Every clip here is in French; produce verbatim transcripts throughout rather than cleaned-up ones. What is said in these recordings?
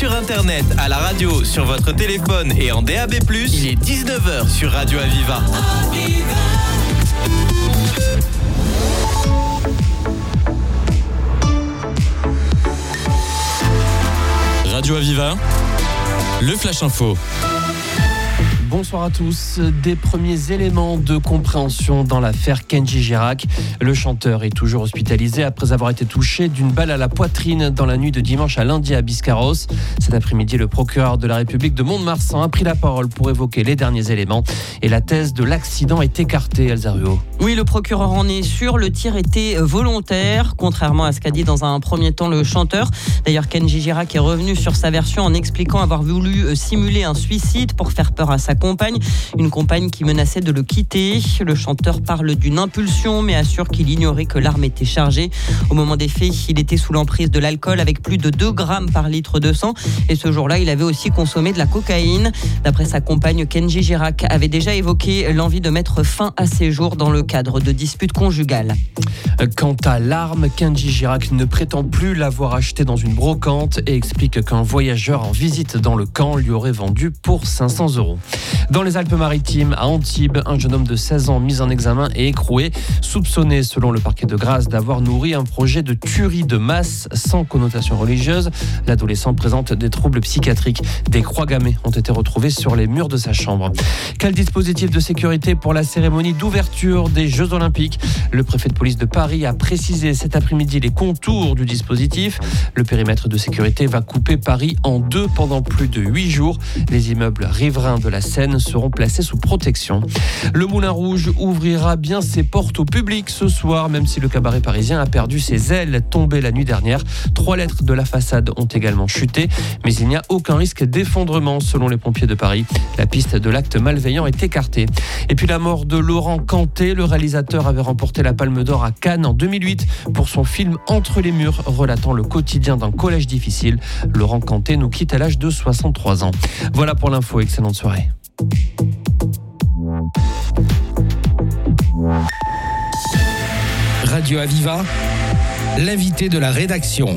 sur internet, à la radio, sur votre téléphone et en D A B plus, il est dix-neuf heures sur Radio Aviva. Aviva. Radio Aviva, le Flash Info. Bonsoir à tous. Des premiers éléments de compréhension dans l'affaire Kenji Girac. Le chanteur est toujours hospitalisé après avoir été touché d'une balle à la poitrine dans la nuit de dimanche à lundi à Biscarrosse. Cet après-midi, le procureur de la République de Mont-de-Marsan a pris la parole pour évoquer les derniers éléments et la thèse de l'accident est écartée, Elsa Ruot. Oui, le procureur en est sûr, le tir était volontaire, contrairement à ce qu'a dit dans un premier temps le chanteur. D'ailleurs, Kenji Girac est revenu sur sa version en expliquant avoir voulu simuler un suicide pour faire peur à sa compagne, une compagne qui menaçait de le quitter. Le chanteur parle d'une impulsion mais assure qu'il ignorait que l'arme était chargée. Au moment des faits, il était sous l'emprise de l'alcool avec plus de deux grammes par litre de sang et ce jour-là, il avait aussi consommé de la cocaïne. D'après sa compagne, Kenji Girac avait déjà évoqué l'envie de mettre fin à ses jours dans le cadre de disputes conjugales. Quant à l'arme, Kenji Girac ne prétend plus l'avoir achetée dans une brocante et explique qu'un voyageur en visite dans le camp lui aurait vendu pour cinq cents euros. Dans les Alpes-Maritimes, à Antibes, un jeune homme de seize ans mis en examen et écroué, soupçonné selon le parquet de Grasse d'avoir nourri un projet de tuerie de masse sans connotation religieuse. L'adolescent présente des troubles psychiatriques. Des croix gammées ont été retrouvées sur les murs de sa chambre. Quel dispositif de sécurité pour la cérémonie d'ouverture des Jeux Olympiques ? Le préfet de police de Paris a précisé cet après-midi les contours du dispositif. Le périmètre de sécurité va couper Paris en deux pendant plus de huit jours. Les immeubles riverains de la Seine seront placés sous protection. Le Moulin Rouge ouvrira bien ses portes au public ce soir, même si le cabaret parisien a perdu ses ailes tombées la nuit dernière. Trois lettres de la façade ont également chuté, mais il n'y a aucun risque d'effondrement selon les pompiers de Paris. La piste de l'acte malveillant est écartée. Et puis la mort de Laurent Canté, le réalisateur avait remporté la Palme d'Or à Cannes en deux mille huit pour son film Entre les murs, relatant le quotidien d'un collège difficile. Laurent Canté nous quitte à l'âge de soixante-trois ans. Voilà pour l'info, excellente soirée. Radio Aviva, l'invité de la rédaction.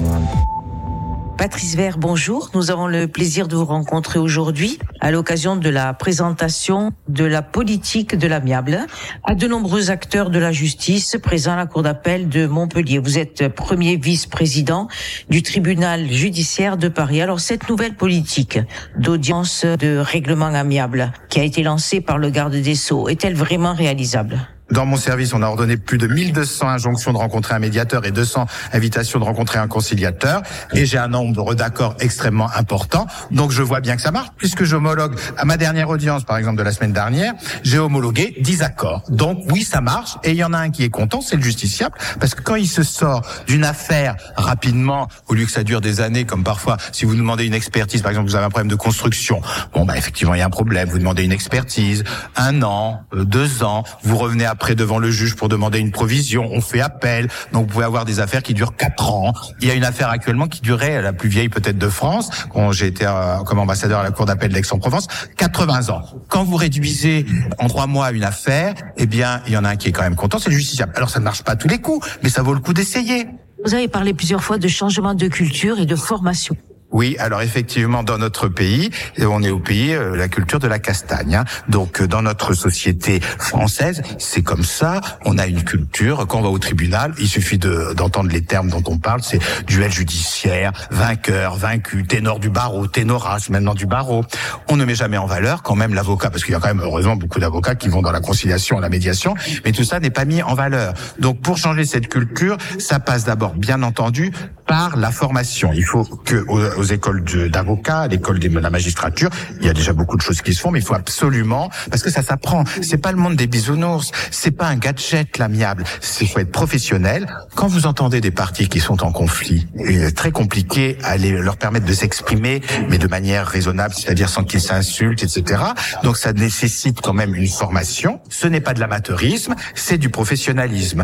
Patrice Vert, bonjour. Nous avons le plaisir de vous rencontrer aujourd'hui à l'occasion de la présentation de la politique de l'amiable à de nombreux acteurs de la justice présents à la cour d'appel de Montpellier. Vous êtes premier vice-président du tribunal judiciaire de Paris. Alors, cette nouvelle politique d'audience de règlement amiable qui a été lancée par le garde des Sceaux, est-elle vraiment réalisable ? Dans mon service, on a ordonné plus de mille deux cents injonctions de rencontrer un médiateur et deux cents invitations de rencontrer un conciliateur. Et j'ai un nombre d'accords extrêmement important. Donc je vois bien que ça marche, puisque j'homologue, à ma dernière audience, par exemple de la semaine dernière, j'ai homologué dix accords. Donc oui, ça marche. Et il y en a un qui est content, c'est le justiciable. Parce que quand il se sort d'une affaire rapidement, au lieu que ça dure des années, comme parfois, si vous demandez une expertise, par exemple, vous avez un problème de construction. Bon, bah effectivement, il y a un problème. Vous demandez une expertise, un an, deux ans, vous revenez à après devant le juge pour demander une provision, on fait appel, donc vous pouvez avoir des affaires qui durent quatre ans. Il y a une affaire actuellement qui durait, la plus vieille peut-être de France, quand j'ai été euh, comme ambassadeur à la cour d'appel d'Aix-en-Provence, quatre-vingts ans. Quand vous réduisez en trois mois une affaire, eh bien, il y en a un qui est quand même content, c'est le justiciable. Alors ça ne marche pas à tous les coups, mais ça vaut le coup d'essayer. Vous avez parlé plusieurs fois de changement de culture et de formation. Oui, alors effectivement, dans notre pays, on est au pays euh, la culture de la castagne. Hein. Donc, euh, dans notre société française, c'est comme ça. On a une culture. Quand on va au tribunal, il suffit de, d'entendre les termes dont on parle. C'est duel judiciaire, vainqueur, vaincu, ténor du barreau, ténoras maintenant du barreau. On ne met jamais en valeur quand même l'avocat, parce qu'il y a quand même heureusement beaucoup d'avocats qui vont dans la conciliation, la médiation, mais tout ça n'est pas mis en valeur. Donc, pour changer cette culture, ça passe d'abord, bien entendu, par la formation. Il faut que aux, aux écoles de, d'avocats, à l'école de la magistrature, il y a déjà beaucoup de choses qui se font, mais il faut absolument, parce que ça s'apprend. C'est pas le monde des bisounours, c'est pas un gadget l'amiable. Il faut être professionnel. Quand vous entendez des parties qui sont en conflit, il est très compliqué à les, leur permettre de s'exprimer, mais de manière raisonnable, c'est-à-dire sans qu'ils s'insultent, et cetera. Donc ça nécessite quand même une formation. Ce n'est pas de l'amateurisme, c'est du professionnalisme.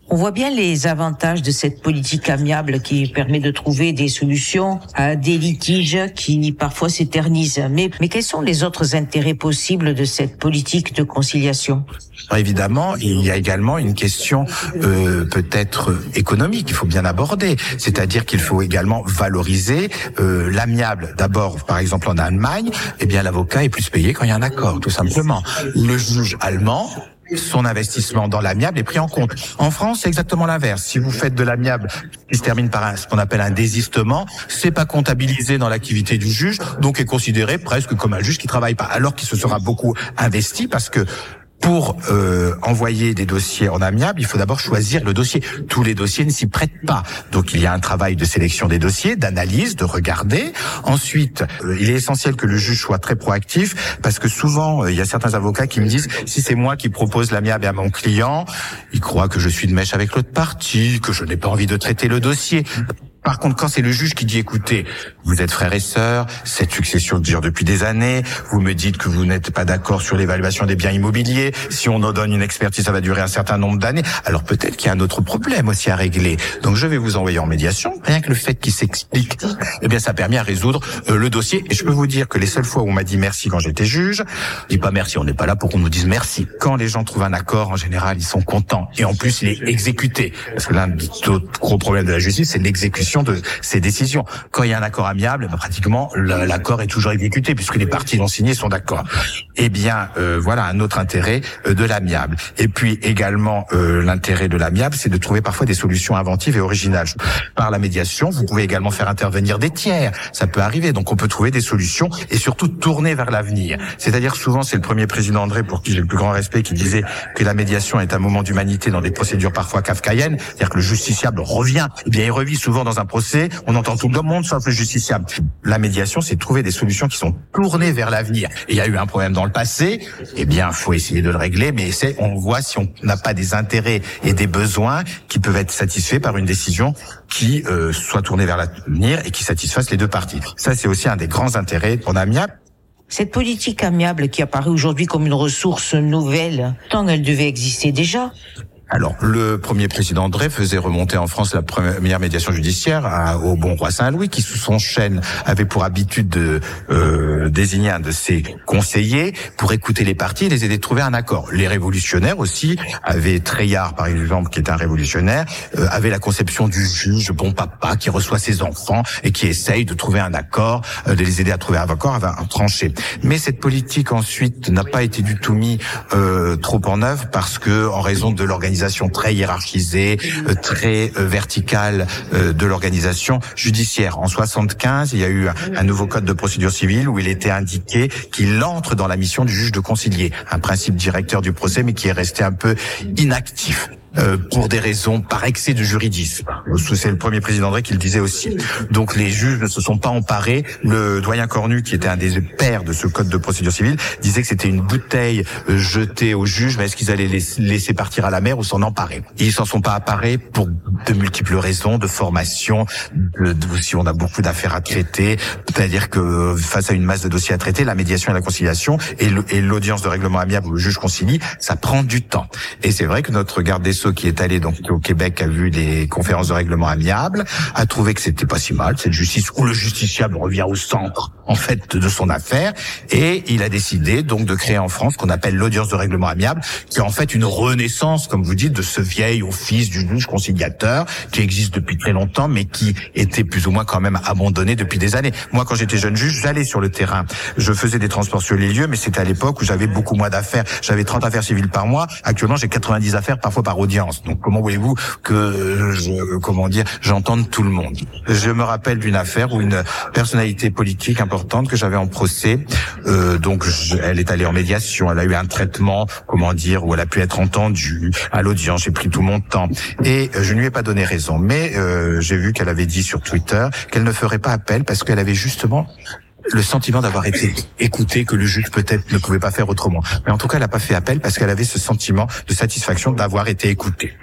On voit bien les avantages de cette politique amiable qui permet de trouver des solutions à des litiges qui parfois s'éternisent. Mais, mais quels sont les autres intérêts possibles de cette politique de conciliation ? Évidemment, il y a également une question euh, peut-être économique qu'il faut bien aborder. C'est-à-dire qu'il faut également valoriser euh, l'amiable. D'abord, par exemple en Allemagne, eh bien l'avocat est plus payé quand il y a un accord, tout simplement. Le juge allemand, son investissement dans l'amiable est pris en compte. En France, c'est exactement l'inverse. Si vous faites de l'amiable qui se termine par un, ce qu'on appelle un désistement, c'est pas comptabilisé dans l'activité du juge, donc est considéré presque comme un juge qui travaille pas, alors qu'il se sera beaucoup investi parce que pour euh, envoyer des dossiers en amiable, il faut d'abord choisir le dossier. Tous les dossiers ne s'y prêtent pas. Donc il y a un travail de sélection des dossiers, d'analyse, de regarder. Ensuite, euh, il est essentiel que le juge soit très proactif parce que souvent, euh, il y a certains avocats qui me disent si c'est moi qui propose l'amiable à mon client, il croit que je suis de mèche avec l'autre partie, que je n'ai pas envie de traiter le dossier. Par contre, quand c'est le juge qui dit, écoutez, vous êtes frères et sœurs, cette succession dure depuis des années, vous me dites que vous n'êtes pas d'accord sur l'évaluation des biens immobiliers, si on en donne une expertise, ça va durer un certain nombre d'années, alors peut-être qu'il y a un autre problème aussi à régler. Donc je vais vous envoyer en médiation, rien que le fait qu'il s'explique, eh bien ça permet à résoudre euh, le dossier. Et je peux vous dire que les seules fois où on m'a dit merci quand j'étais juge, je dis pas merci, on n'est pas là pour qu'on nous dise merci. Quand les gens trouvent un accord, en général, ils sont contents. Et en plus, il est exécuté. Parce que l'un des autres gros problèmes de la justice, c'est l'exécution de ces décisions. Quand il y a un accord amiable, bah, pratiquement l'accord est toujours exécuté puisque les parties l'ont signé, sont d'accord. Eh bien, euh, voilà un autre intérêt euh, de l'amiable. Et puis également euh, l'intérêt de l'amiable, c'est de trouver parfois des solutions inventives et originales. Par la médiation, vous pouvez également faire intervenir des tiers. Ça peut arriver. Donc on peut trouver des solutions et surtout tourner vers l'avenir. C'est-à-dire souvent, c'est le premier président André, pour qui j'ai le plus grand respect, qui disait que la médiation est un moment d'humanité dans des procédures parfois kafkaïennes. C'est-à-dire que le justiciable revient. Eh bien, il revit souvent dans un procès. On entend tout le monde sauf le justiciable. La médiation, c'est trouver des solutions qui sont tournées vers l'avenir. Et il y a eu un problème dans le passé. Eh bien, faut essayer de le régler, mais c'est, on voit si on n'a pas des intérêts et des besoins qui peuvent être satisfaits par une décision qui euh, soit tournée vers l'avenir et qui satisfasse les deux parties. Ça, c'est aussi un des grands intérêts en amiable. Cette politique amiable qui apparaît aujourd'hui comme une ressource nouvelle, tant elle devait exister déjà. Alors, le premier président André faisait remonter en France la première médiation judiciaire à, au bon roi Saint-Louis, qui sous son chêne avait pour habitude de euh, désigner un de ses conseillers pour écouter les parties et les aider à trouver un accord. Les révolutionnaires aussi avaient, Treillard par exemple, qui est un révolutionnaire, euh, avait la conception du juge bon papa qui reçoit ses enfants et qui essaye de trouver un accord, euh, de les aider à trouver un accord, à trancher. Mais cette politique ensuite n'a pas été du tout mise euh, trop en œuvre parce que en raison de l'organisation très hiérarchisée, très verticale de l'organisation judiciaire. En soixante-quinze, il y a eu un nouveau code de procédure civile où il était indiqué qu'il entre dans la mission du juge de concilier, un principe directeur du procès mais qui est resté un peu inactif. Euh, pour des raisons par excès de juridisme. C'est le premier président André qui le disait aussi. Donc les juges ne se sont pas emparés. Le doyen Cornu, qui était un des pères de ce code de procédure civile, disait que c'était une bouteille jetée aux juges, mais est-ce qu'ils allaient les laisser partir à la mer ou s'en emparer? Ils s'en sont pas emparés pour de multiples raisons, de formation, de, de, si on a beaucoup d'affaires à traiter, c'est-à-dire que face à une masse de dossiers à traiter, la médiation et la conciliation et, le, et l'audience de règlement amiable où le juge concilie, ça prend du temps. Et c'est vrai que notre garde des Sceaux qui est allé donc au Québec a vu les conférences de règlement amiable, a trouvé que c'était pas si mal cette justice où le justiciable revient au centre en fait de son affaire et il a décidé donc de créer en France ce qu'on appelle l'audience de règlement amiable qui est en fait une renaissance comme vous dites de ce vieil office du juge conciliateur qui existe depuis très longtemps mais qui était plus ou moins quand même abandonné depuis des années. Moi quand j'étais jeune juge, j'allais sur le terrain, je faisais des transports sur les lieux mais c'était à l'époque où j'avais beaucoup moins d'affaires, j'avais trente affaires civiles par mois, actuellement j'ai quatre-vingt-dix affaires parfois par audience. Donc comment voulez-vous que je, comment dire, j'entende tout le monde? Je me rappelle d'une affaire où une personnalité politique importante que j'avais en procès, euh, donc je, elle est allée en médiation, elle a eu un traitement, comment dire, où elle a pu être entendue à l'audience, j'ai pris tout mon temps et je ne lui ai pas donné raison. Mais euh, j'ai vu qu'elle avait dit sur Twitter qu'elle ne ferait pas appel parce qu'elle avait justement le sentiment d'avoir été écoutée, que le juge peut-être ne pouvait pas faire autrement. Mais en tout cas, elle n'a pas fait appel parce qu'elle avait ce sentiment de satisfaction d'avoir été écoutée.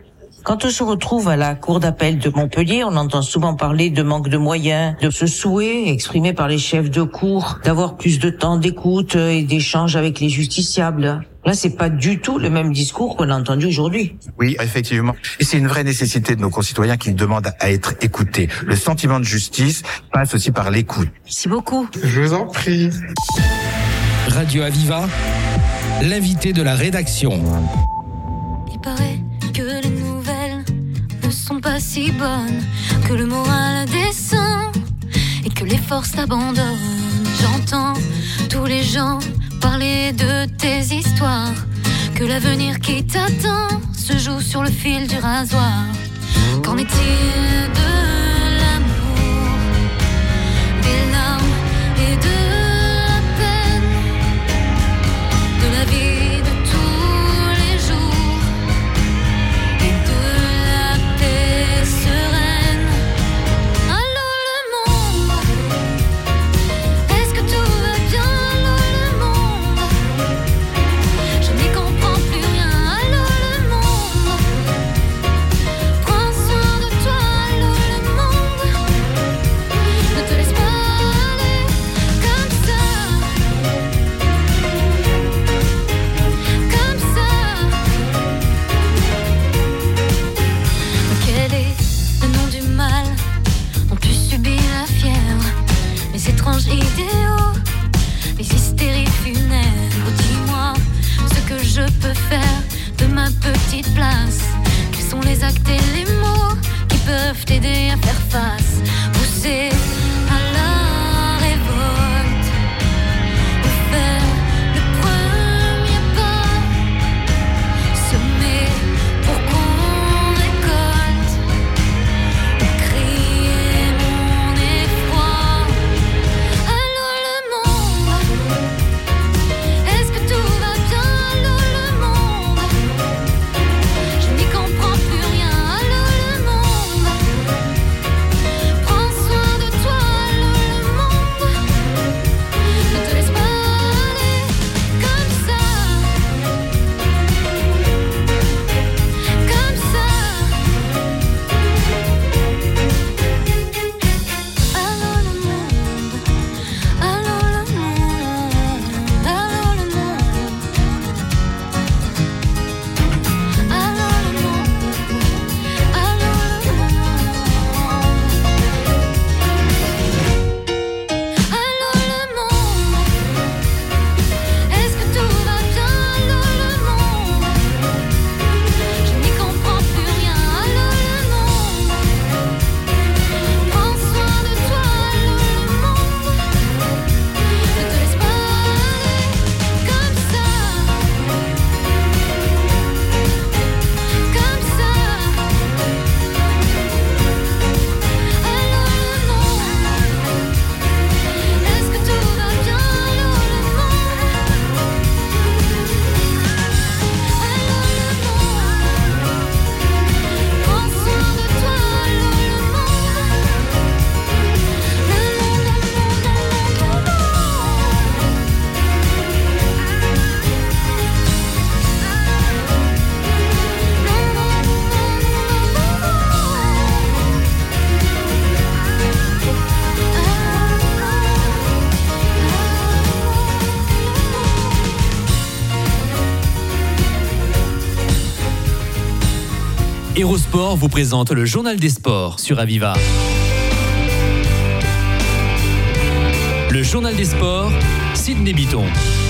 Quand on se retrouve à la cour d'appel de Montpellier, on entend souvent parler de manque de moyens, de ce souhait exprimé par les chefs de cour d'avoir plus de temps d'écoute et d'échange avec les justiciables. Là, c'est pas du tout le même discours qu'on a entendu aujourd'hui. Oui, effectivement. Et c'est une vraie nécessité de nos concitoyens qui demandent à être écoutés. Le sentiment de justice passe aussi par l'écoute. Merci beaucoup. Je vous en prie. Radio Aviva, l'invité de la rédaction. Il paraît que les nouvelles ne sont pas si bonnes, que le moral descend et que les forces abandonnent. J'entends tous les gens parler de tes histoires, que l'avenir qui t'attend se joue sur le fil du rasoir. Qu'en est-il de l'amour, des larmes et de la peine, de la vie de tous les jours et de la paix sereine? Allô le monde, est-ce que tout va bien? Allô le monde, je n'y comprends plus rien. Allô le monde, prends soin de toi. Allô le monde, ne te laisse pas aller comme ça, comme ça. Quel est le nom du mal dont tu subis la fièvre? Les étranges idéaux, les hystéries funèbres. Dis-moi ce que je peux faire de ma petite place. Quels sont les actes et les mots qui peuvent t'aider à faire face? Pousser à la révolte ou faire le premier pas, semer pour qu'on récolte ou crier mon effroi. Allô le monde, est-ce que tout va bien? Allô le monde, je n'y comprends plus rien. Allô le monde, prends soin de toi. Allô le monde, ne te laisse pas aller comme ça, comme ça. Allô le monde, allô le monde, allô le monde, allô le monde, allô le monde. Allô le monde, est-ce que tout va bien? Allô le monde, je n'y comprends plus rien. Allô le monde, prends soin de toi. Allô le monde, ne te laisse pas aller comme ça, comme ça. Allô le monde, est-ce que tout va bien? Allô le monde, allô le monde, prends soin de toi. Allô le monde, le monde, le Hérosport vous présente le journal des sports sur Aviva. Le journal des sports, Sidney Bitton.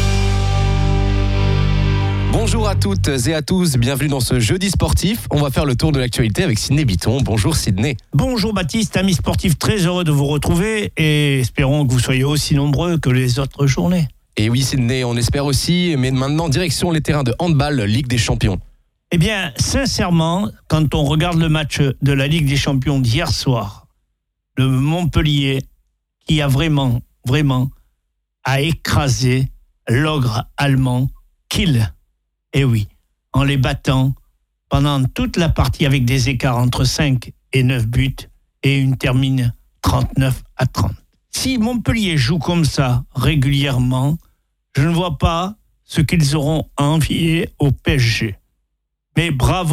Bonjour à toutes et à tous, bienvenue dans ce jeudi sportif. On va faire le tour de l'actualité avec Sidney Bitton. Bonjour Sidney. Bonjour Baptiste, amis sportifs, très heureux de vous retrouver et espérons que vous soyez aussi nombreux que les autres journées. Et oui Sidney, on espère aussi, mais maintenant direction les terrains de handball Ligue des Champions. Eh bien, sincèrement, quand on regarde le match de la Ligue des Champions d'hier soir, le Montpellier, qui a vraiment, vraiment, a écrasé l'ogre allemand Kiel. Eh oui, en les battant pendant toute la partie avec des écarts entre cinq et neuf buts et une termine trente-neuf à trente. Si Montpellier joue comme ça régulièrement, je ne vois pas ce qu'ils auront à envier au P S G. Mais bravo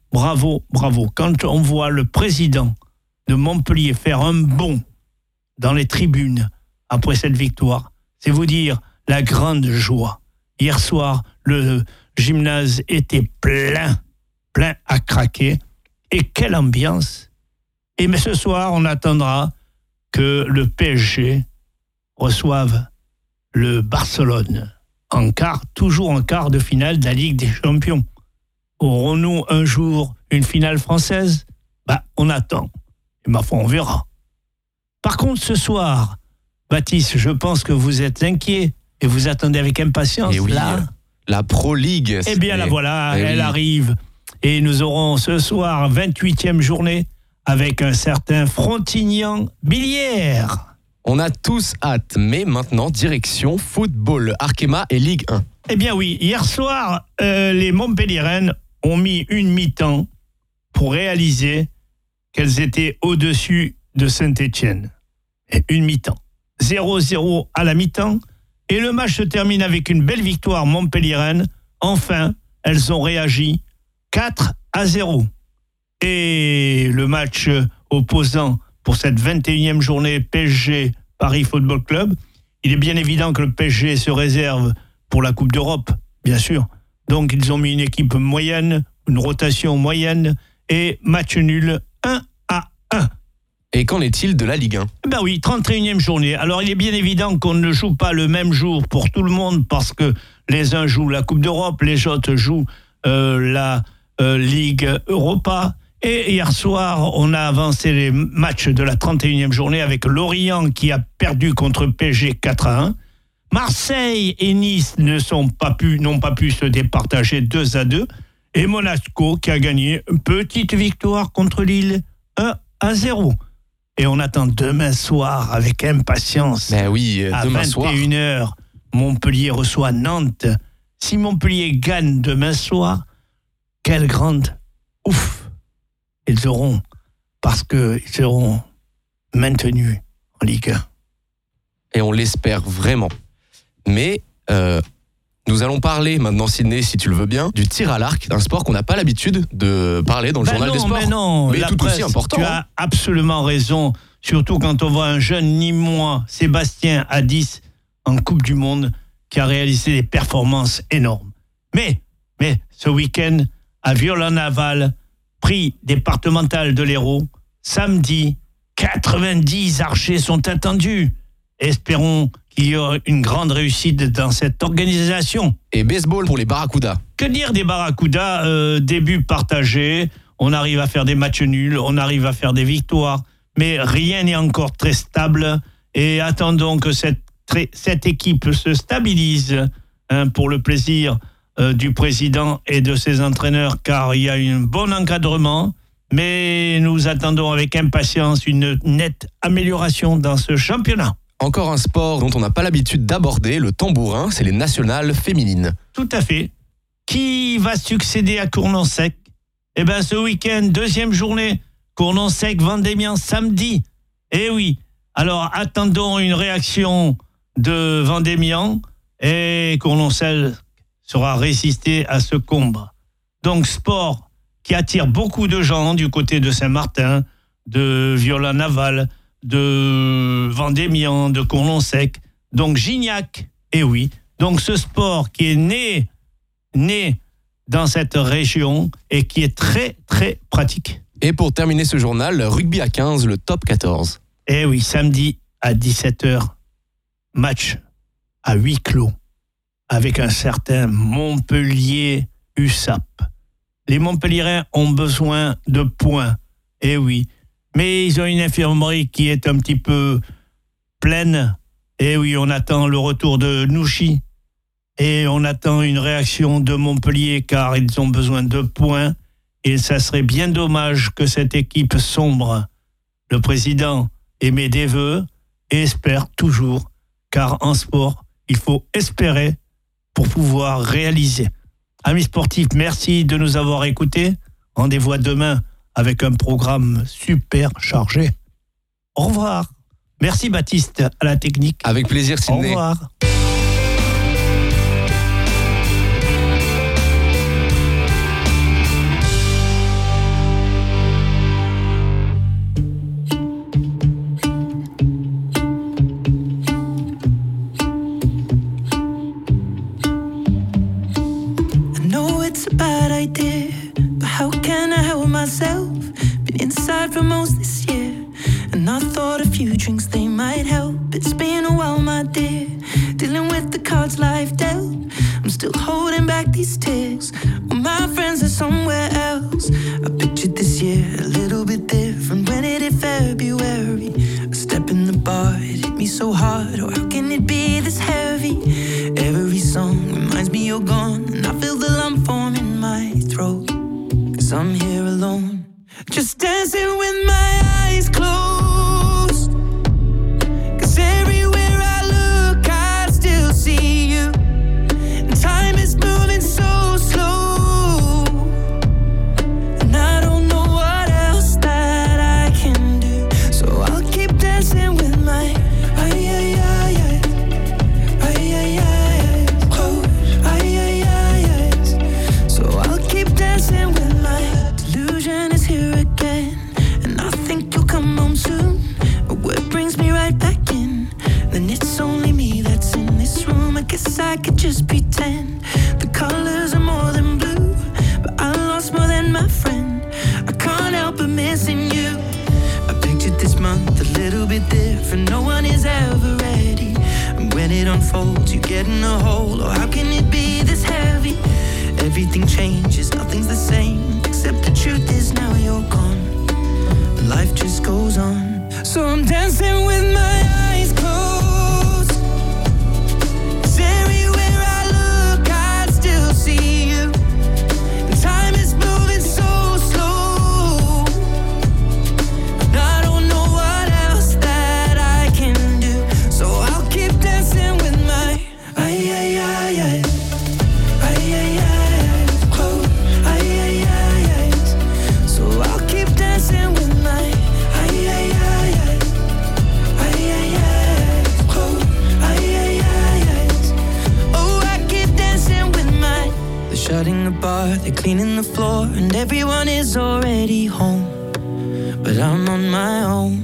bravo, bravo. Quand on voit le président de Montpellier faire un bond dans les tribunes après cette victoire, c'est vous dire la grande joie. Hier soir, le gymnase était plein, plein à craquer. Et quelle ambiance! Et mais ce soir, on attendra que le P S G reçoive le Barcelone en quart, toujours en quart de finale de la Ligue des Champions. Aurons-nous un jour une finale française? Bah, on attend. Et ma foi, on verra. Par contre, ce soir, Baptiste, je pense que vous êtes inquiet et vous attendez avec impatience. Et oui, là. La Pro League. Eh bien, la voilà, eh elle oui. arrive. Et nous aurons ce soir, vingt-huitième journée, avec un certain Frontignan-Billière. On a tous hâte, mais maintenant, direction football, Arkema et Ligue un. Eh bien oui, hier soir, euh, les Montpelliéraines ont mis une mi-temps pour réaliser qu'elles étaient au-dessus de Saint-Étienne. Et une mi-temps. zéro zéro à la mi-temps. Et le match se termine avec une belle victoire montpelliéraine. Enfin, elles ont réagi quatre à zéro. Et le match opposant pour cette vingt et unième journée P S G Paris Football Club, il est bien évident que le P S G se réserve pour la Coupe d'Europe, bien sûr. Donc ils ont mis une équipe moyenne, une rotation moyenne et match nul un à un. Et qu'en est-il de la Ligue un? Ben oui, trente et unième journée. Alors il est bien évident qu'on ne joue pas le même jour pour tout le monde parce que les uns jouent la Coupe d'Europe, les autres jouent euh, la euh, Ligue Europa. Et hier soir, on a avancé les matchs de la trente et unième journée avec Lorient qui a perdu contre P S G quatre à un. Marseille et Nice ne sont pas pu, n'ont pas pu se départager deux à deux. Et Monaco qui a gagné une petite victoire contre Lille un à zéro. Et on attend demain soir avec impatience. Ben oui, à demain soir. vingt et une heures, Montpellier reçoit Nantes. Si Montpellier gagne demain soir, quelle grande ouf ils auront, parce qu'ils seront maintenus en Ligue un. Et on l'espère vraiment. Mais euh, nous allons parler maintenant, Sidney, si tu le veux bien, du tir à l'arc, un sport qu'on n'a pas l'habitude de parler dans le ben journal non, des sports. Mais non, mais la tout presse, aussi important. Tu hein. as absolument raison, surtout quand on voit un jeune Nîmois, Sébastien Hadis, en Coupe du Monde, qui a réalisé des performances énormes. Mais, mais ce week-end, à Violon-Naval, prix départemental de l'Hérault, samedi, quatre-vingt-dix archers sont attendus. Espérons qu'il y aura une grande réussite dans cette organisation. Et baseball pour les Barracudas. Que dire des Barracudas, euh, début partagé, on arrive à faire des matchs nuls, on arrive à faire des victoires, mais rien n'est encore très stable. Et attendons que cette, très, cette équipe se stabilise hein, pour le plaisir euh, du président et de ses entraîneurs, car il y a un bon encadrement. Mais nous attendons avec impatience une nette amélioration dans ce championnat. Encore un sport dont on n'a pas l'habitude d'aborder, le tambourin, c'est les nationales féminines. Tout à fait. Qui va succéder à Cournon-Sec? Eh bien, ce week-end, deuxième journée, Cournon-Sec, Vendémian, samedi. Eh oui. Alors, attendons une réaction de Vendémian et Cournon-Sec sera résisté à ce combat. Donc, sport qui attire beaucoup de gens du côté de Saint-Martin, de Violon-Naval, de Vendémian, de Cournon-Sec, donc Gignac, et oui. Donc ce sport qui est né, né dans cette région et qui est très, très pratique. Et pour terminer ce journal, rugby à quinze, le top quatorze. Eh oui, samedi à dix-sept heures, match à huis clos avec un certain Montpellier U S A P. Les Montpelliérains ont besoin de points, eh oui. Mais ils ont une infirmerie qui est un petit peu pleine. Et oui, on attend le retour de Nouchi. Et on attend une réaction de Montpellier car ils ont besoin de points. Et ça serait bien dommage que cette équipe sombre. Le président émet des vœux et espère toujours. Car en sport, il faut espérer pour pouvoir réaliser. Amis sportifs, merci de nous avoir écoutés. Rendez-vous à demain avec un programme super chargé. Au revoir. Merci Baptiste à la technique. Avec plaisir, Sidney. Au revoir. inside for most this year. And I thought a few drinks, they might help. It's been a while, my dear, dealing with the cards life dealt. I'm still holding back these tears. Well, my friends are somewhere else. I pictured this year a little bit different. When it hit February, a step in the bar, it hit me so hard. Oh, how can it be this heavy? Every song reminds me you're gone, and I feel the lump form in my throat. Cause I'm here alone, just dancing with my eyes closed. Cause everywhere I look, I still see you. And time is moving so slow, and I don't know what else that I can do. So I'll keep dancing with my ay ay ay ay ay ay ay close ay ay ay ay. So I'll keep dancing with my delusion is here again, and I think you'll come home soon. But what brings me right back in? Then it's only me that's in this room. I guess I could just pretend the colors are more than blue, but I lost more than my friend. I can't help but missing you. I pictured this month a little bit different. No one is ever ready, and when it unfolds, you get in a hole. Oh, how can it be this heavy? Everything changes, nothing's the same, except the truth is now you're gone. Life just goes on. So I'm dancing with my eyes closed. 'Cause everywhere I look, I still see you. And time is moving so slow, and I don't know what else that I can do. So I'll keep dancing with my ay ay ay ay ay ay ay close ay ay ay ay. So I'll keep dancing with my ay ay ay ay ay ay ay close ay ay ay ay. Oh, I keep dancing with my. They're shutting the bar, they're cleaning the floor, and everyone is already home, but I'm on my own,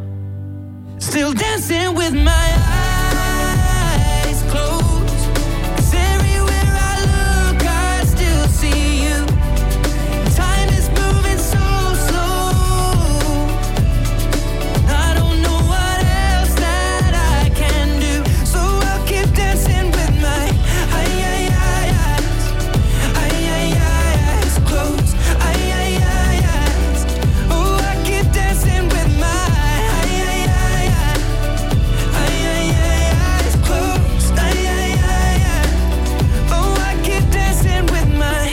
still dancing with my eyes closed. 'Cause everywhere I look, I still see you. Time is moving so slow, I don't know what else that I can do. So I'll keep dancing with my ay ay ay eyes, ay ay ay eyes closed, ay ay ay eyes. Oh, I keep dancing with my ay ay ay ay ay ay ay eyes closed, ay ay ay ay. Oh, I keep dancing with my.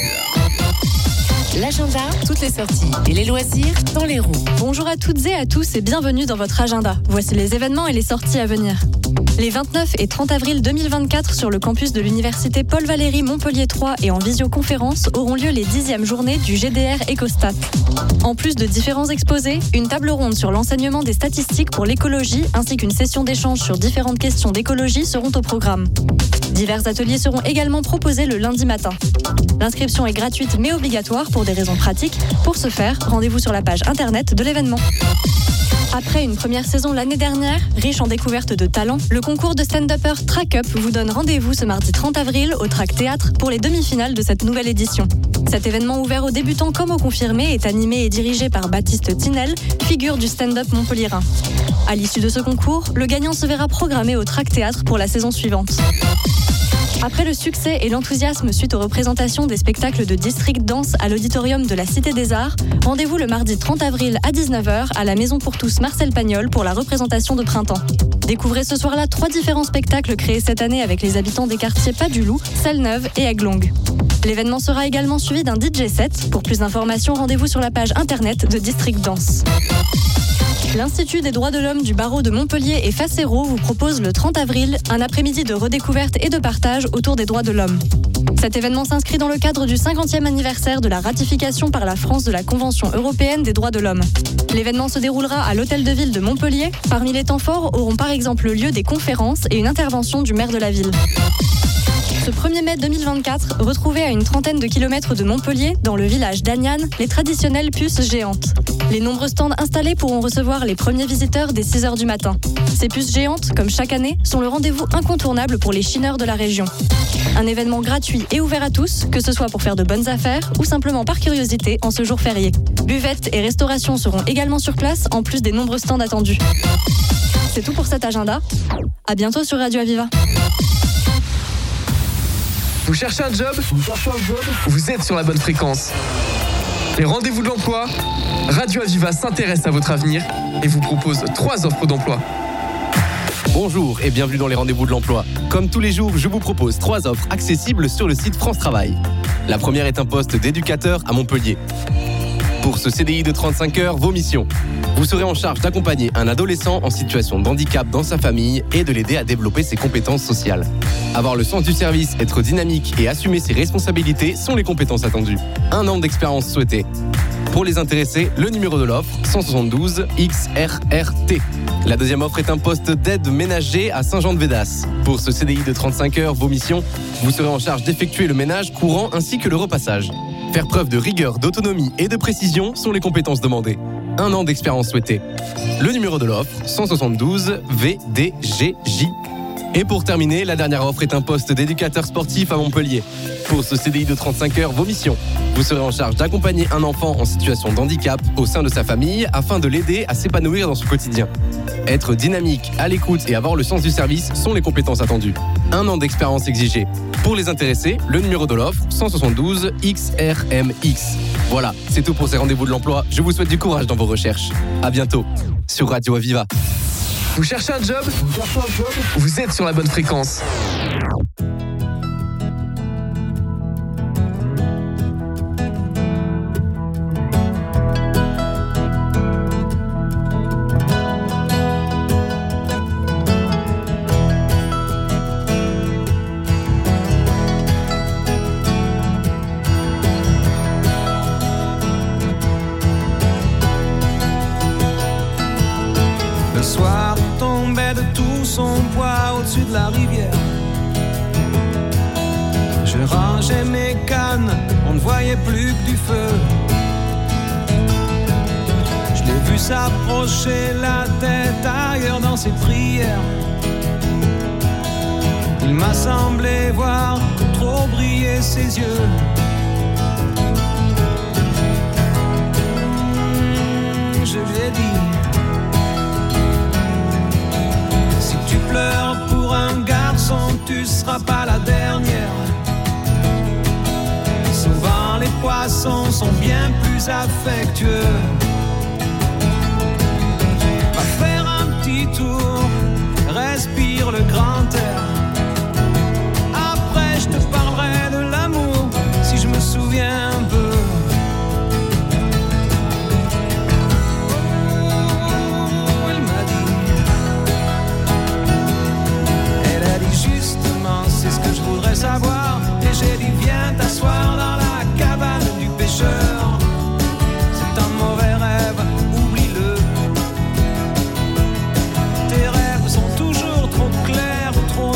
L'agenda, toutes les sorties et les loisirs dans les roues. Bonjour à toutes et à tous et bienvenue dans votre agenda. Voici les événements et les sorties à venir. Les vingt-neuf et trente avril deux mille vingt-quatre sur le campus de l'université Paul Valéry Montpellier trois et en visioconférence auront lieu les dixièmes journées du G D R Ecostat. En plus de différents exposés, une table ronde sur l'enseignement des statistiques pour l'écologie ainsi qu'une session d'échange sur différentes questions d'écologie seront au programme. Divers ateliers seront également proposés le lundi matin. L'inscription est gratuite mais obligatoire pour des raisons pratiques. Pour ce faire, rendez-vous sur la page internet de l'événement. Après une première saison l'année dernière, riche en découvertes de talents, le concours de stand-upper Track Up vous donne rendez-vous ce mardi trente avril au Track Théâtre pour les demi-finales de cette nouvelle édition. Cet événement ouvert aux débutants comme aux confirmés est animé et dirigé par Baptiste Tinel, figure du stand-up montpelliérain. À l'issue de ce concours, le gagnant se verra programmé au Track Théâtre pour la saison suivante. Après le succès et l'enthousiasme suite aux représentations des spectacles de District Dance à l'auditorium de la Cité des Arts, rendez-vous le mardi trente avril à dix-neuf heures à la Maison pour tous Marcel Pagnol pour la représentation de printemps. Découvrez ce soir-là trois différents spectacles créés cette année avec les habitants des quartiers Pas-du-Loup, Selle-Neuve et Aiglongue. L'événement sera également suivi d'un D J set. Pour plus d'informations, rendez-vous sur la page internet de District Dance. L'Institut des droits de l'homme du barreau de Montpellier et Facero vous propose le trente avril un après-midi de redécouverte et de partage autour des droits de l'homme. Cet événement s'inscrit dans le cadre du cinquantième anniversaire de la ratification par la France de la Convention européenne des droits de l'homme. L'événement se déroulera à l'Hôtel de Ville de Montpellier. Parmi les temps forts auront par exemple lieu des conférences et une intervention du maire de la ville. Ce ce premier mai deux mille vingt-quatre, retrouvez à une trentaine de kilomètres de Montpellier, dans le village d'Agnan, les traditionnelles puces géantes. Les nombreux stands installés pourront recevoir les premiers visiteurs dès six heures du matin. Ces puces géantes, comme chaque année, sont le rendez-vous incontournable pour les chineurs de la région. Un événement gratuit et ouvert à tous, que ce soit pour faire de bonnes affaires ou simplement par curiosité en ce jour férié. Buvettes et restauration seront également sur place, en plus des nombreux stands attendus. C'est tout pour cet agenda. À bientôt sur Radio Aviva. Vous cherchez un job ? Vous cherchez un job ? Vous êtes sur la bonne fréquence. Les rendez-vous de l'emploi, Radio Aviva s'intéresse à votre avenir et vous propose trois offres d'emploi. Bonjour et bienvenue dans les rendez-vous de l'emploi. Comme tous les jours, je vous propose trois offres accessibles sur le site France Travail. La première est un poste d'éducateur à Montpellier. Pour ce C D I de trente-cinq heures, vos missions. Vous serez en charge d'accompagner un adolescent en situation de handicap dans sa famille et de l'aider à développer ses compétences sociales. Avoir le sens du service, être dynamique et assumer ses responsabilités sont les compétences attendues. Un an d'expérience souhaitée. Pour les intéressés, le numéro de l'offre, cent soixante-douze X R R T. La deuxième offre est un poste d'aide ménager à Saint-Jean-de-Védas. Pour ce C D I de trente-cinq heures, vos missions, vous serez en charge d'effectuer le ménage courant ainsi que le repassage. Faire preuve de rigueur, d'autonomie et de précision sont les compétences demandées. Un an d'expérience souhaitée. Le numéro de l'offre, cent soixante-douze V D G J. Et pour terminer, la dernière offre est un poste d'éducateur sportif à Montpellier. Pour ce C D I de trente-cinq heures, vos missions. Vous serez en charge d'accompagner un enfant en situation de handicap au sein de sa famille afin de l'aider à s'épanouir dans son quotidien. Être dynamique, à l'écoute et avoir le sens du service sont les compétences attendues. Un an d'expérience exigée. Pour les intéressés, le numéro de l'offre, cent soixante-douze X R M X. Voilà, c'est tout pour ces rendez-vous de l'emploi. Je vous souhaite du courage dans vos recherches. À bientôt sur Radio Aviva. Vous cherchez un job ? Vous cherchez un job ? Vous êtes sur la bonne fréquence. Le soir tombait de tout son poids au-dessus de la rivière. Je rangeais mes cannes, on ne voyait plus que du feu. Je l'ai vu s'approcher, la tête ailleurs dans ses prières. Il m'a semblé voir trop briller ses yeux. Je lui ai dit: tu pleures pour un garçon, tu seras pas la dernière. Souvent les poissons sont bien plus affectueux. Va faire un petit tour, respire le grand air. Après je te parlerai de l'amour, si je me souviens un peu. C'est ce que je voudrais savoir. Et j'ai dit viens t'asseoir dans la cabane du pêcheur. C'est un mauvais rêve, oublie-le. Tes rêves sont toujours trop clairs ou trop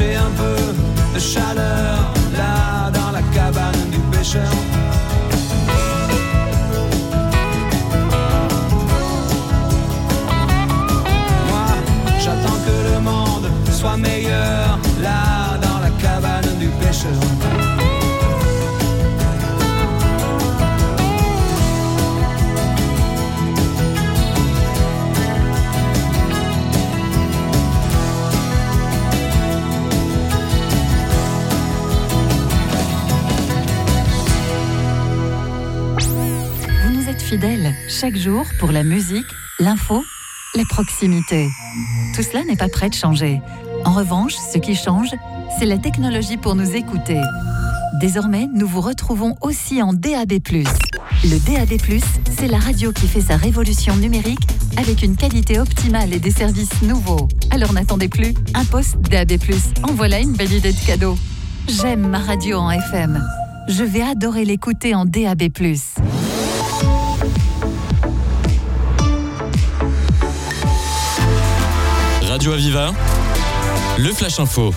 chercher un peu de chaleur là dans la cabane du pêcheur. J'attends que le monde soit meilleur là dans la cabane du pêcheur. Vous nous êtes fidèles chaque jour pour la musique, l'info, la proximité. Tout cela n'est pas prêt de changer. En revanche, ce qui change, c'est la technologie pour nous écouter. Désormais, nous vous retrouvons aussi en D A B plus. Le D A B plus, c'est la radio qui fait sa révolution numérique avec une qualité optimale et des services nouveaux. Alors n'attendez plus, un poste D A B plus. En voilà une belle idée de cadeau. J'aime ma radio en F M. Je vais adorer l'écouter en D A B plus. Radio Aviva, le Flash Info.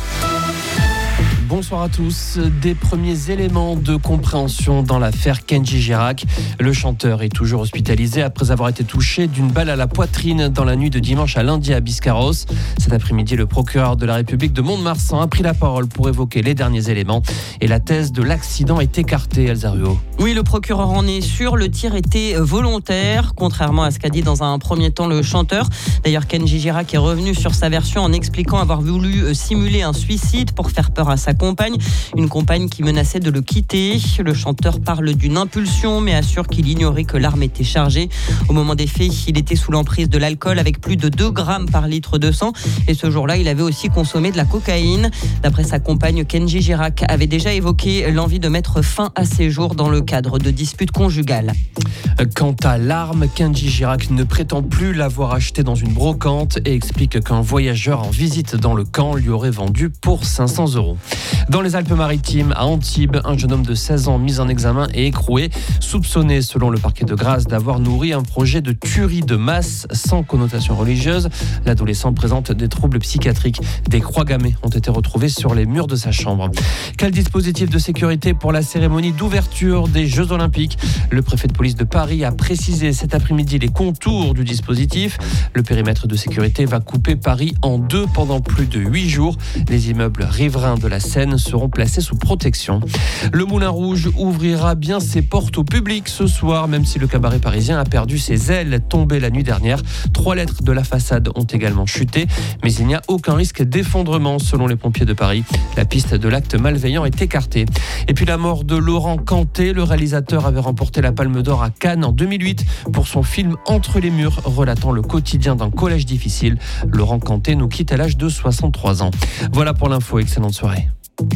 Bonsoir à tous. Des premiers éléments de compréhension dans l'affaire Kenji Girac. Le chanteur est toujours hospitalisé après avoir été touché d'une balle à la poitrine dans la nuit de dimanche à lundi à Biscarrosse. Cet après-midi, le procureur de la République de Mont-de-Marsan a pris la parole pour évoquer les derniers éléments et la thèse de l'accident est écartée, Elsa Ruot. Oui, le procureur en est sûr, le tir était volontaire, contrairement à ce qu'a dit dans un premier temps le chanteur. D'ailleurs, Kenji Girac est revenu sur sa version en expliquant avoir voulu simuler un suicide pour faire peur à sa compagne, une compagne qui menaçait de le quitter. Le chanteur parle d'une impulsion mais assure qu'il ignorait que l'arme était chargée. Au moment des faits, il était sous l'emprise de l'alcool avec plus de deux grammes par litre de sang et ce jour-là, il avait aussi consommé de la cocaïne. D'après sa compagne, Kenji Girac avait déjà évoqué l'envie de mettre fin à ses jours dans le cadre de disputes conjugales. Quant à l'arme, Kenji Girac ne prétend plus l'avoir achetée dans une brocante et explique qu'un voyageur en visite dans le camp lui aurait vendu pour cinq cents euros. Dans les Alpes-Maritimes, à Antibes, un jeune homme de seize ans mis en examen et écroué, soupçonné selon le parquet de Grasse d'avoir nourri un projet de tuerie de masse sans connotation religieuse. L'adolescent présente des troubles psychiatriques. Des croix gammées ont été retrouvées sur les murs de sa chambre. Quel dispositif de sécurité pour la cérémonie d'ouverture des Jeux Olympiques ? Le préfet de police de Paris a précisé cet après-midi les contours du dispositif. Le périmètre de sécurité va couper Paris en deux pendant plus de huit jours. Les immeubles riverains de la Seine seront placés sous protection. Le Moulin Rouge ouvrira bien ses portes au public ce soir, même si le cabaret parisien a perdu ses ailes tombées la nuit dernière. Trois lettres de la façade ont également chuté, mais il n'y a aucun risque d'effondrement selon les pompiers de Paris. La piste de l'acte malveillant est écartée. Et puis la mort de Laurent Canté, le réalisateur avait remporté la Palme d'Or à Cannes en deux mille huit pour son film Entre les murs, relatant le quotidien d'un collège difficile. Laurent Canté nous quitte à l'âge de soixante-trois ans. Voilà pour l'info, excellente soirée.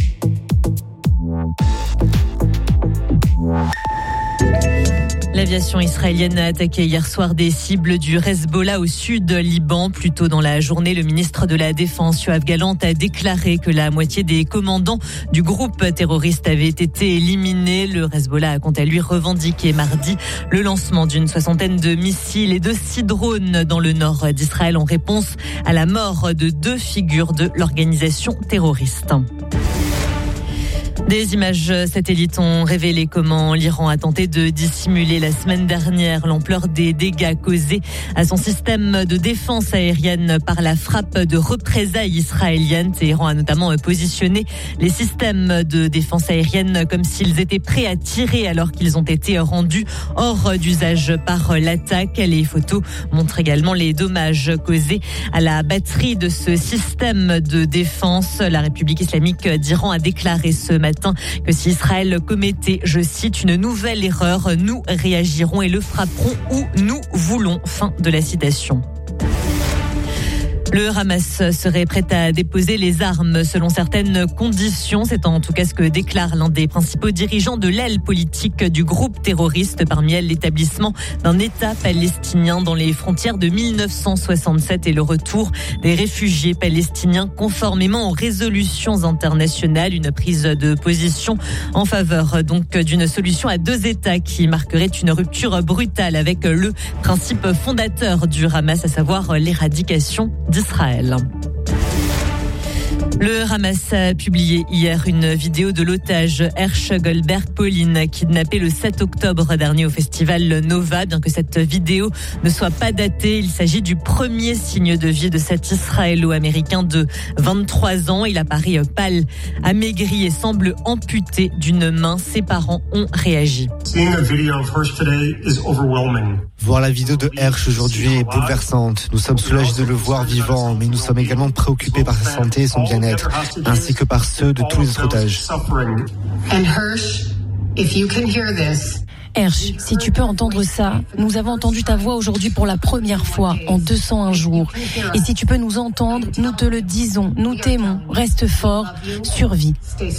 L'aviation israélienne a attaqué hier soir des cibles du Hezbollah au sud Liban. Plus tôt dans la journée, le ministre de la Défense, Yoav Gallant, a déclaré que la moitié des commandants du groupe terroriste avaient été éliminés. Le Hezbollah a quant à lui revendiqué mardi le lancement d'une soixantaine de missiles et de six drones dans le nord d'Israël en réponse à la mort de deux figures de l'organisation terroriste. Des images satellites ont révélé comment l'Iran a tenté de dissimuler la semaine dernière l'ampleur des dégâts causés à son système de défense aérienne par la frappe de représailles israélienne. Téhéran a notamment positionné les systèmes de défense aérienne comme s'ils étaient prêts à tirer alors qu'ils ont été rendus hors d'usage par l'attaque. Les photos montrent également les dommages causés à la batterie de ce système de défense. La République islamique d'Iran a déclaré ce matin que si Israël commettait, je cite, une nouvelle erreur, nous réagirons et le frapperons où nous voulons. Fin de la citation. Le Hamas serait prêt à déposer les armes selon certaines conditions. C'est en tout cas ce que déclare l'un des principaux dirigeants de l'aile politique du groupe terroriste. Parmi elles, l'établissement d'un État palestinien dans les frontières de mille neuf cent soixante-sept et le retour des réfugiés palestiniens conformément aux résolutions internationales. Une prise de position en faveur donc d'une solution à deux États qui marquerait une rupture brutale avec le principe fondateur du Hamas, à savoir l'éradication d'Israël. Le Hamas a publié hier une vidéo de l'otage Hersh Goldberg Pauline, kidnappé le sept octobre dernier au festival Nova. Bien que cette vidéo ne soit pas datée, il s'agit du premier signe de vie de cet Israélo-américain de vingt-trois ans. Il apparaît pâle, amaigri et semble amputé d'une main. Ses parents ont réagi. Voir la vidéo de Hersh aujourd'hui est bouleversante. Nous sommes soulagés de le voir vivant, mais nous sommes également préoccupés par sa santé et son bien-être, ainsi que par ceux de tous les autres otages. Hersh, si tu peux entendre ça, nous avons entendu ta voix aujourd'hui pour la première fois en deux cent un jours. Et si tu peux nous entendre, nous te le disons, nous t'aimons, reste fort, survis.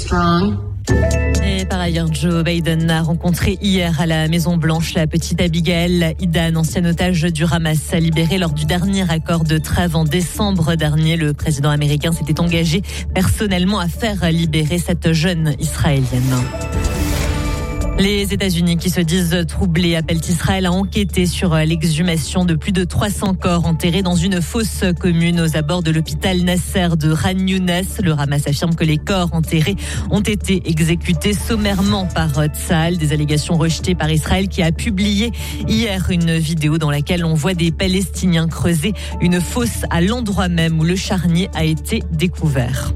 Et par ailleurs, Joe Biden a rencontré hier à la Maison-Blanche la petite Abigail Idan, ancienne otage du Hamas, libérée lors du dernier accord de trêve en décembre dernier. Le président américain s'était engagé personnellement à faire libérer cette jeune Israélienne. Les États-Unis, qui se disent troublés, appellent Israël à enquêter sur l'exhumation de plus de trois cents corps enterrés dans une fosse commune aux abords de l'hôpital Nasser de Khan Younes. Le Hamas affirme que les corps enterrés ont été exécutés sommairement par Tsahal, des allégations rejetées par Israël qui a publié hier une vidéo dans laquelle on voit des Palestiniens creuser une fosse à l'endroit même où le charnier a été découvert.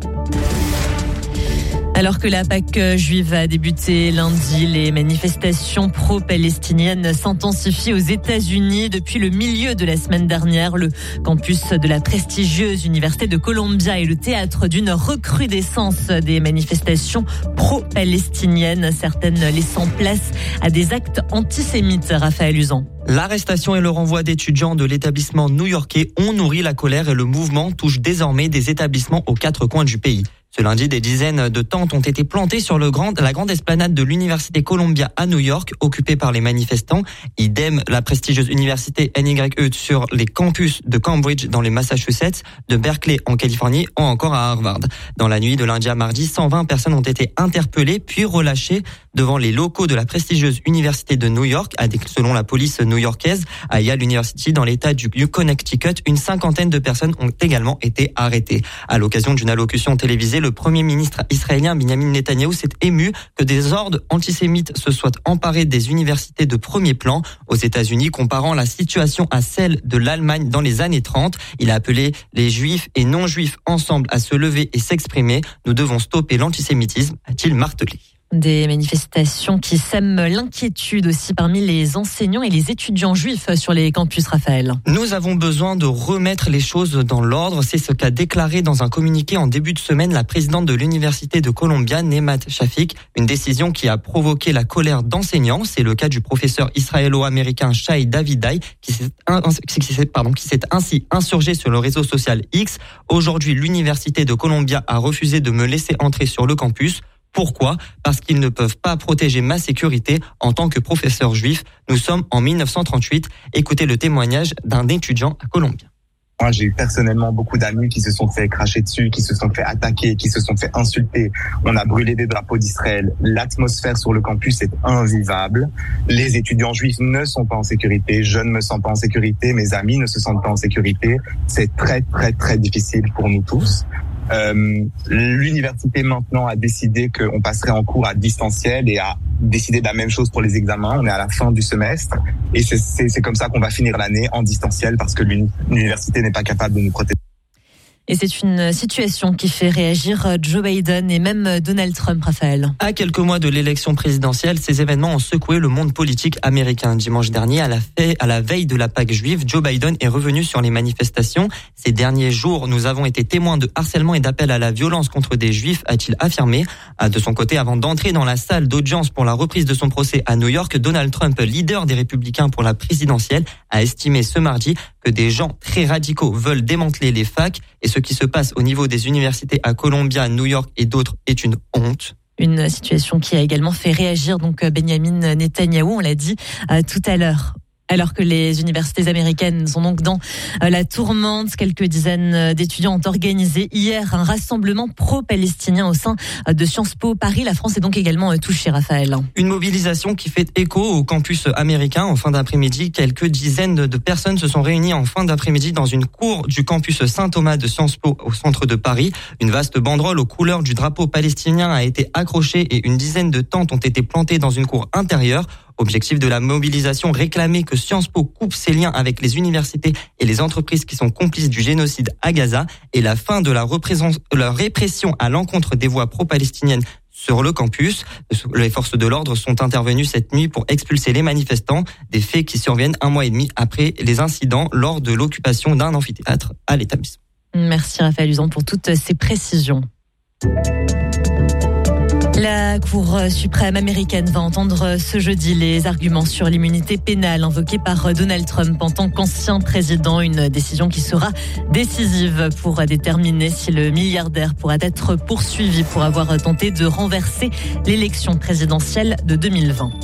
Alors que la Pâque juive a débuté lundi, les manifestations pro-palestiniennes s'intensifient aux États-Unis. Depuis le milieu de la semaine dernière, le campus de la prestigieuse Université de Columbia est le théâtre d'une recrudescence des manifestations pro-palestiniennes, certaines laissant place à des actes antisémites. Raphaël Usan. L'arrestation et le renvoi d'étudiants de l'établissement new-yorkais ont nourri la colère et le mouvement touche désormais des établissements aux quatre coins du pays. Ce lundi, des dizaines de tentes ont été plantées sur le grand, la grande esplanade de l'Université Columbia à New York, occupée par les manifestants. Idem, la prestigieuse université N Y E sur les campus de Cambridge dans les Massachusetts, de Berkeley en Californie ou encore à Harvard. Dans la nuit de lundi à mardi, cent vingt personnes ont été interpellées puis relâchées devant les locaux de la prestigieuse université de New York. Selon la police new-yorkaise, à Yale University, dans l'état du Connecticut, une cinquantaine de personnes ont également été arrêtées. À l'occasion d'une allocution télévisée, le premier ministre israélien Benjamin Netanyahou s'est ému que des hordes antisémites se soient emparées des universités de premier plan aux États-Unis, comparant la situation à celle de l'Allemagne dans les années trente. Il a appelé les juifs et non-juifs ensemble à se lever et s'exprimer. Nous devons stopper l'antisémitisme, a-t-il martelé. Des manifestations qui sèment l'inquiétude aussi parmi les enseignants et les étudiants juifs sur les campus, Raphaël. Nous avons besoin de remettre les choses dans l'ordre. C'est ce qu'a déclaré dans un communiqué en début de semaine la présidente de l'Université de Columbia, Nemat Shafik. Une décision qui a provoqué la colère d'enseignants. C'est le cas du professeur israélo-américain Shai Davidai qui s'est, qui s'est, pardon, qui s'est ainsi insurgé sur le réseau social X. Aujourd'hui, l'Université de Columbia a refusé de me laisser entrer sur le campus. Pourquoi ? Parce qu'ils ne peuvent pas protéger ma sécurité en tant que professeur juif. Nous sommes en mille neuf cent trente-huit. Écoutez le témoignage d'un étudiant à Columbia. Moi, j'ai eu personnellement beaucoup d'amis qui se sont fait cracher dessus, qui se sont fait attaquer, qui se sont fait insulter. On a brûlé des drapeaux d'Israël. L'atmosphère sur le campus est invivable. Les étudiants juifs ne sont pas en sécurité. Je ne me sens pas en sécurité. Mes amis ne se sentent pas en sécurité. C'est très, très, très difficile pour nous tous. Euh, l'université maintenant a décidé qu'on passerait en cours à distanciel et a décidé de la même chose pour les examens. On est à la fin du semestre et c'est, c'est, c'est comme ça qu'on va finir l'année en distanciel parce que l'université n'est pas capable de nous protéger. Et c'est une situation qui fait réagir Joe Biden et même Donald Trump, Raphaël. À quelques mois de l'élection présidentielle, ces événements ont secoué le monde politique américain. Dimanche dernier, à la, fait, à la veille de la Pâque juive, Joe Biden est revenu sur les manifestations. Ces derniers jours, nous avons été témoins de harcèlement et d'appel à la violence contre des juifs, a-t-il affirmé. De son côté, avant d'entrer dans la salle d'audience pour la reprise de son procès à New York, Donald Trump, leader des Républicains pour la présidentielle, a estimé ce mardi que des gens très radicaux veulent démanteler les facs et ce qui se passe au niveau des universités à Columbia, New York et d'autres est une honte. Une situation qui a également fait réagir donc Benjamin Netanyahou, on l'a dit euh, tout à l'heure. Alors que les universités américaines sont donc dans la tourmente, quelques dizaines d'étudiants ont organisé hier un rassemblement pro-palestinien au sein de Sciences Po Paris. La France est donc également touchée, Raphaël. Une mobilisation qui fait écho au campus américain en fin d'après-midi. Quelques dizaines de personnes se sont réunies en fin d'après-midi dans une cour du campus Saint-Thomas de Sciences Po au centre de Paris. Une vaste banderole aux couleurs du drapeau palestinien a été accrochée et une dizaine de tentes ont été plantées dans une cour intérieure. Objectif de la mobilisation, réclamer que Sciences Po coupe ses liens avec les universités et les entreprises qui sont complices du génocide à Gaza et la fin de la, la répression à l'encontre des voix pro-palestiniennes sur le campus. Les forces de l'ordre sont intervenues cette nuit pour expulser les manifestants, des faits qui surviennent un mois et demi après les incidents lors de l'occupation d'un amphithéâtre à l'établissement. Merci Raphaël Usan pour toutes ces précisions. La Cour suprême américaine va entendre ce jeudi les arguments sur l'immunité pénale invoquée par Donald Trump en tant qu'ancien président. Une décision qui sera décisive pour déterminer si le milliardaire pourra être poursuivi pour avoir tenté de renverser l'élection présidentielle de deux mille vingt.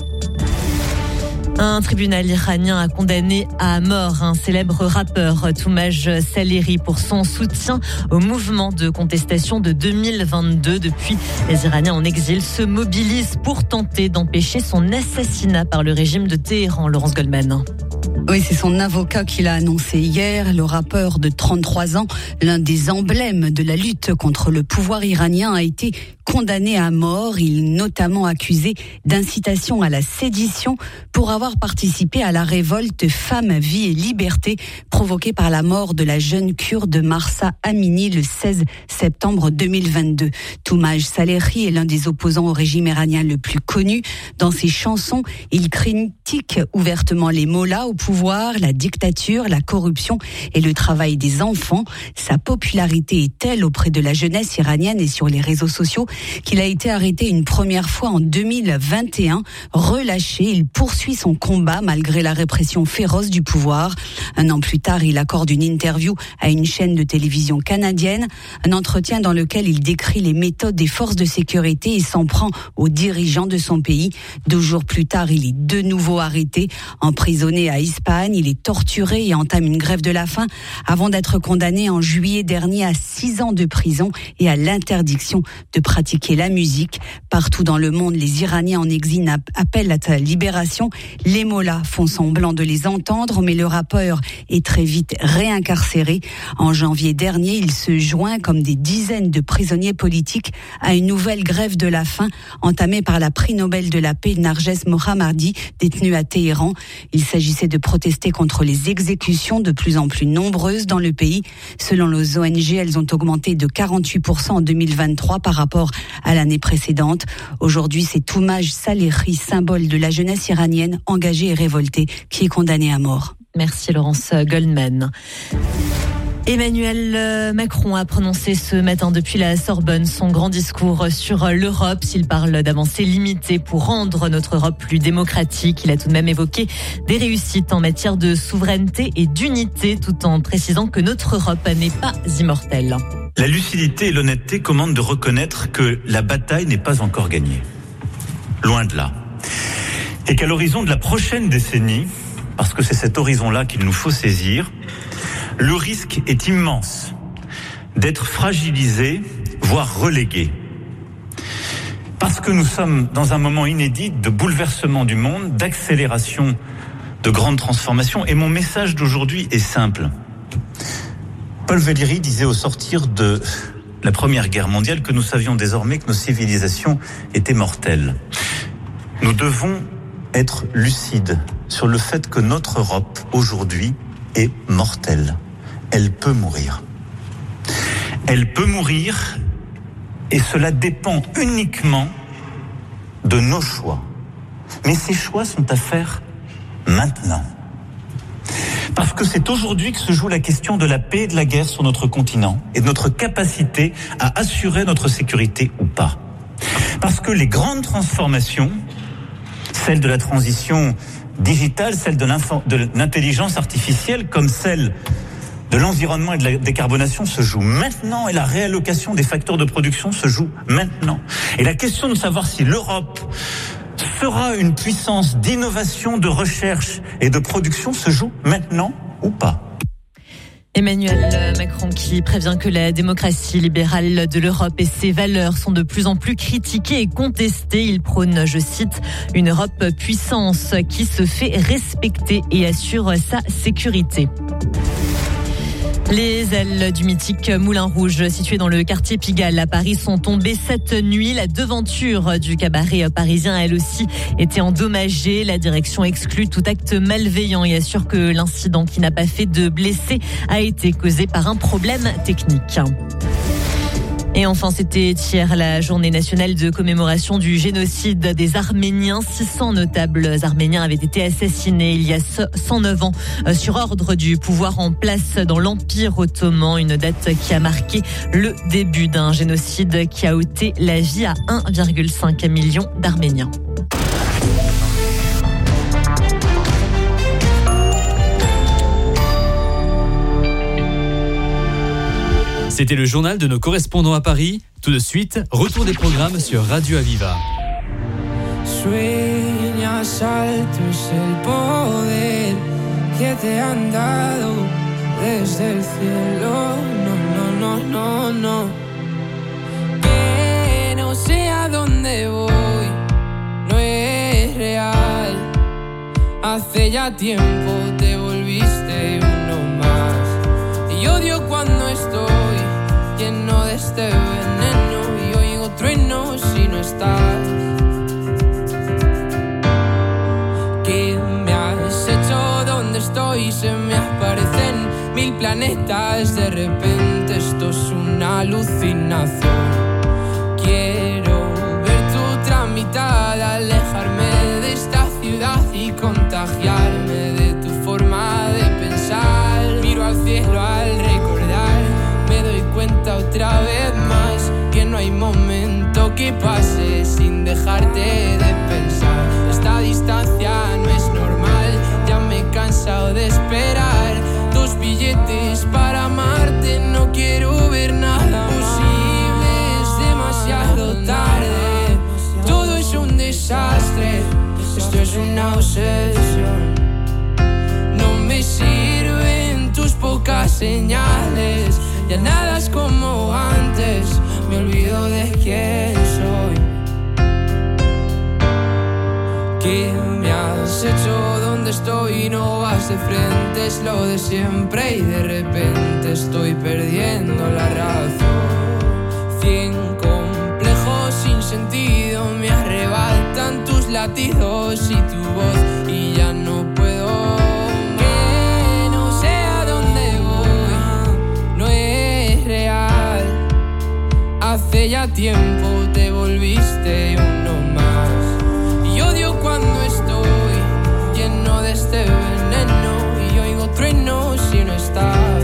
Un tribunal iranien a condamné à mort un célèbre rappeur, Toumaj Saleri, pour son soutien au mouvement de contestation de deux mille vingt-deux. Depuis, les Iraniens en exil se mobilisent pour tenter d'empêcher son assassinat par le régime de Téhéran. Laurence Goldman. Oui, c'est son avocat qui l'a annoncé hier. Le rappeur de trente-trois ans, l'un des emblèmes de la lutte contre le pouvoir iranien, a été condamné à mort. Il est notamment accusé d'incitation à la sédition pour avoir participé à la révolte Femmes, Vie et Liberté provoquée par la mort de la jeune kurde Mahsa Amini le seize septembre deux mille vingt-deux. Toumaj Saleri est l'un des opposants au régime iranien le plus connu. Dans ses chansons, il critique ouvertement les mollahs au pouvoir, la dictature, la corruption et le travail des enfants. Sa popularité est telle auprès de la jeunesse iranienne et sur les réseaux sociaux qu'il a été arrêté une première fois en deux mille vingt et un. Relâché, il poursuit son combat malgré la répression féroce du pouvoir. Un an plus tard, il accorde une interview à une chaîne de télévision canadienne, un entretien dans lequel il décrit les méthodes des forces de sécurité et s'en prend aux dirigeants de son pays. Deux jours plus tard, il est de nouveau arrêté, emprisonné à Ispahan. Il est torturé et entame une grève de la faim avant d'être condamné en juillet dernier à six ans de prison et à l'interdiction de pratiquer la musique. Partout dans le monde, les Iraniens en exil appellent à sa libération. Les mollahs font semblant de les entendre, mais le rappeur est très vite réincarcéré. En janvier dernier, il se joint, comme des dizaines de prisonniers politiques, à une nouvelle grève de la faim entamée par la prix Nobel de la paix Narges Mohammadi, détenue à Téhéran. Il s'agissait de protester contre les exécutions de plus en plus nombreuses dans le pays. Selon les O N G, elles ont augmenté de quarante-huit pour cent en deux mille vingt-trois par rapport à l'année précédente. Aujourd'hui, c'est Toumaj Saleri, symbole de la jeunesse iranienne engagée et révoltée, qui est condamné à mort. Merci Laurence Goldman. Emmanuel Macron a prononcé ce matin depuis la Sorbonne son grand discours sur l'Europe. S'il parle d'avancées limitées pour rendre notre Europe plus démocratique, il a tout de même évoqué des réussites en matière de souveraineté et d'unité, tout en précisant que notre Europe n'est pas immortelle. La lucidité et l'honnêteté commandent de reconnaître que la bataille n'est pas encore gagnée. Loin de là. Et qu'à l'horizon de la prochaine décennie, parce que c'est cet horizon-là qu'il nous faut saisir, le risque est immense d'être fragilisé, voire relégué. Parce que nous sommes dans un moment inédit de bouleversement du monde, d'accélération de grandes transformations. Et mon message d'aujourd'hui est simple. Paul Valéry disait au sortir de la Première Guerre mondiale que nous savions désormais que nos civilisations étaient mortelles. Nous devons être lucides sur le fait que notre Europe, aujourd'hui, est mortelle. Elle peut mourir. Elle peut mourir et cela dépend uniquement de nos choix. Mais ces choix sont à faire maintenant. Parce que c'est aujourd'hui que se joue la question de la paix et de la guerre sur notre continent et de notre capacité à assurer notre sécurité ou pas. Parce que les grandes transformations, celles de la transition digitale, celles de, de l'intelligence artificielle, comme celle de l'environnement et de la décarbonation se joue maintenant et la réallocation des facteurs de production se joue maintenant. Et la question de savoir si l'Europe sera une puissance d'innovation, de recherche et de production se joue maintenant ou pas. Emmanuel Macron qui prévient que la démocratie libérale de l'Europe et ses valeurs sont de plus en plus critiquées et contestées. Il prône, je cite, une Europe puissance qui se fait respecter et assure sa sécurité. Les ailes du mythique Moulin Rouge, situé dans le quartier Pigalle à Paris, sont tombées cette nuit. La devanture du cabaret parisien a elle aussi été endommagée. La direction exclut tout acte malveillant et assure que l'incident, qui n'a pas fait de blessés, a été causé par un problème technique. Et enfin, c'était hier la journée nationale de commémoration du génocide des Arméniens. six cents notables arméniens avaient été assassinés il y a cent neuf ans sur ordre du pouvoir en place dans l'Empire ottoman. Une date qui a marqué le début d'un génocide qui a ôté la vie à un virgule cinq million d'Arméniens. C'était le journal de nos correspondants à Paris. Tout de suite, retour des programmes sur Radio Aviva. Sueñas alto es el poder que te han dado desde el cielo. No, no, no, no, no. Que no sé a dónde voy, no es real. Hace ya tiempo te volviste uno más. Y odio cuando estoy lleno de este veneno y oigo truenos si no estás. ¿Qué me has hecho? ¿Dónde estoy? Se me aparecen mil planetas. De repente esto es una alucinación. Quiero ver tu tramitada, alejarme de esta ciudad y contagiarme de tu forma de pensar. Miro al cielo al recordar, me doy cuenta otra vez más que no hay momento que pase sin dejarte de pensar. Esta distancia no es normal, ya me he cansado de esperar. Dos billetes para amarte, no quiero ver nada posible, es demasiado tarde. Todo es un desastre, esto es una obsesión. No me sirven tus pocas señales, ya nada es como antes, me olvido de quién soy. ¿Qué me has hecho? ¿Dónde estoy? No vas de frente, es lo de siempre y de repente estoy perdiendo la razón. Cien complejos sin sentido me arrebatan tus latidos y tu voz y ya no puedo. Que no sé a dónde voy, no es real. Hace ya tiempo te volviste uno más. Y odio cuando estoy lleno de este veneno y oigo truenos si no estás.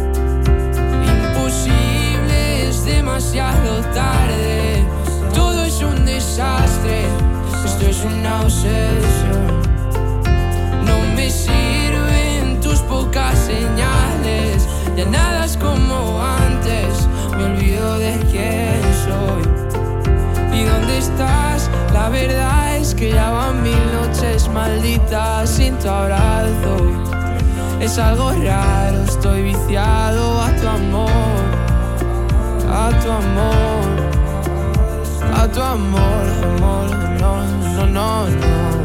Imposible, es demasiado tarde. Todo es un desastre, esto es una obsesión. No me sirven tus pocas señales, ya nada es como antes, me olvido de quién soy. ¿Y dónde estás? La verdad es que ya van mil noches malditas sin tu abrazo. Es algo raro, estoy viciado a tu amor, a tu amor, a tu amor, amor, no, no, no, no.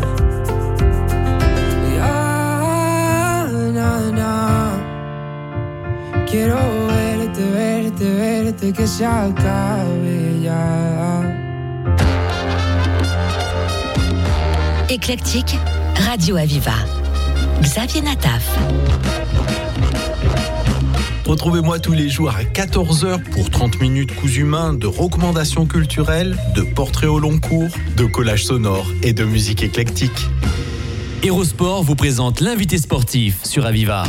Ya, na, na. Quiero verte, verte, verte, que se acabe ya. Éclectique, Radio Aviva. Xavier Nataf. Retrouvez-moi tous les jours à quatorze heures pour trente minutes coups humains de recommandations culturelles, de portraits au long cours, de collages sonores et de musique éclectique. Hérosport vous présente l'invité sportif sur Aviva.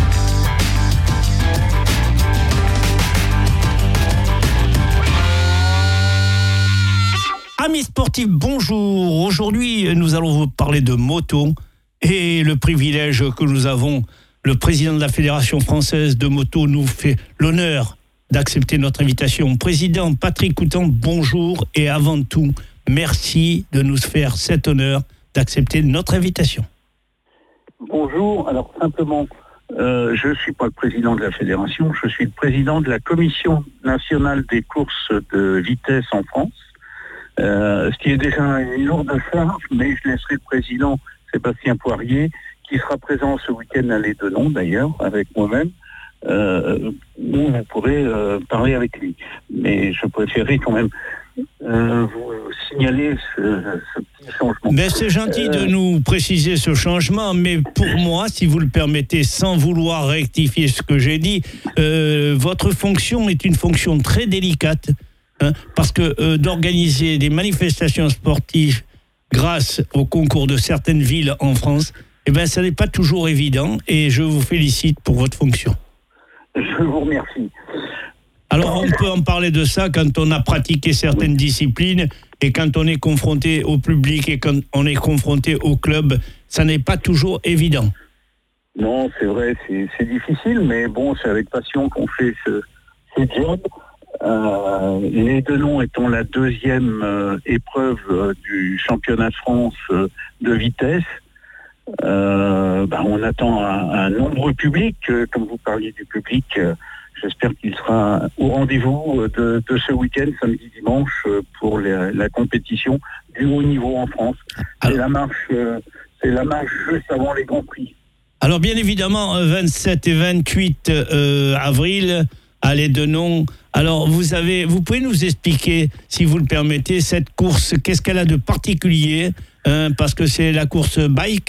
Amis sportifs, bonjour. Aujourd'hui, nous allons vous parler de moto et le privilège que nous avons. Le président de la Fédération française de moto nous fait l'honneur d'accepter notre invitation. Président Patrick Coutan, bonjour et avant tout, merci de nous faire cet honneur d'accepter notre invitation. Bonjour, alors simplement, euh, je ne suis pas le président de la fédération, je suis le président de la Commission nationale des courses de vitesse en France, euh, ce qui est déjà une lourde charge, mais je laisserai le président Sébastien Poirier, qui sera présent ce week-end à l'Édenon d'ailleurs, avec moi-même, euh, où vous pourrez euh, parler avec lui. Mais je préférais quand même euh, vous signaler ce, ce petit changement. Ben, c'est gentil euh... de nous préciser ce changement, mais pour moi, si vous le permettez, sans vouloir rectifier ce que j'ai dit, euh, votre fonction est une fonction très délicate, hein, parce que euh, d'organiser des manifestations sportives grâce au concours de certaines villes en France, eh ben, ça n'est pas toujours évident, et je vous félicite pour votre fonction. Je vous remercie. Alors, on peut en parler de ça quand on a pratiqué certaines oui. disciplines et quand on est confronté au public et quand on est confronté au club, ça n'est pas toujours évident. Non, c'est vrai, c'est, c'est difficile, mais bon, c'est avec passion qu'on fait ce, ce job. Euh, les Denons étant la deuxième euh, épreuve euh, du championnat de France euh, de vitesse, euh, bah, on attend un, un nombreux public, euh, comme vous parliez du public. Euh, J'espère qu'il sera au rendez-vous de, de ce week-end, samedi, dimanche, pour la, la compétition du haut niveau en France. C'est la marche, c'est la marche juste avant les Grands Prix. Alors bien évidemment, vingt-sept et vingt-huit euh, avril, à l'Édenon. Alors vous avez, vous pouvez nous expliquer, si vous le permettez, cette course, qu'est-ce qu'elle a de particulier, hein, parce que c'est la course bike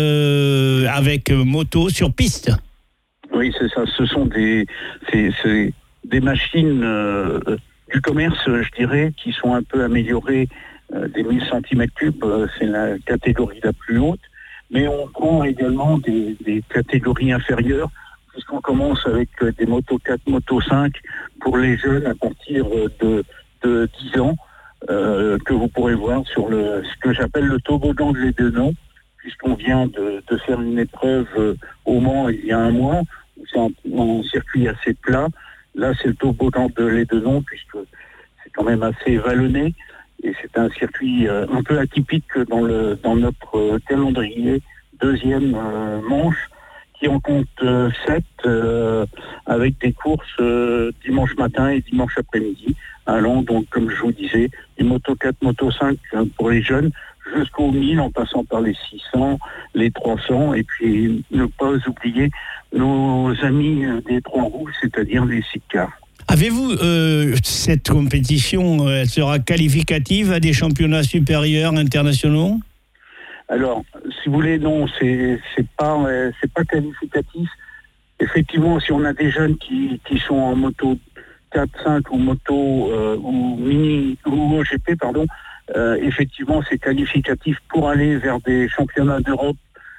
euh, avec moto sur piste. Oui, c'est ça. Ce sont des, c'est, c'est des machines euh, du commerce, je dirais, qui sont un peu améliorées euh, des mille centimètres cubes. Euh, c'est la catégorie la plus haute. Mais on prend également des, des catégories inférieures, puisqu'on commence avec euh, des motos quatre, motos cinq pour les jeunes à partir de, de dix ans, euh, que vous pourrez voir sur le, ce que j'appelle le toboggan de l'Édenon, puisqu'on vient de, de faire une épreuve euh, au Mans il y a un mois. C'est un, un circuit assez plat. Là, c'est le toboggan de l'Édenon, puisque c'est quand même assez vallonné. Et c'est un circuit euh, un peu atypique dans, le, dans notre euh, calendrier. Deuxième euh, manche, qui en compte euh, sept, euh, avec des courses euh, dimanche matin et dimanche après-midi, allant donc, comme je vous disais, du moto quatre, moto cinq euh, pour les jeunes, jusqu'aux mille, en passant par les six cents, les trois cents, et puis ne pas oublier nos amis des trois roues, c'est-à-dire les sidecars. Avez-vous, euh, cette compétition, elle sera qualificative à des championnats supérieurs internationaux ? Alors, si vous voulez, non, c'est, c'est pas, euh, c'est pas qualificatif. Effectivement, si on a des jeunes qui, qui sont en moto quatre, cinq ou moto euh, ou mini ou O G P, pardon, euh, effectivement, c'est qualificatif pour aller vers des championnats d'Europe,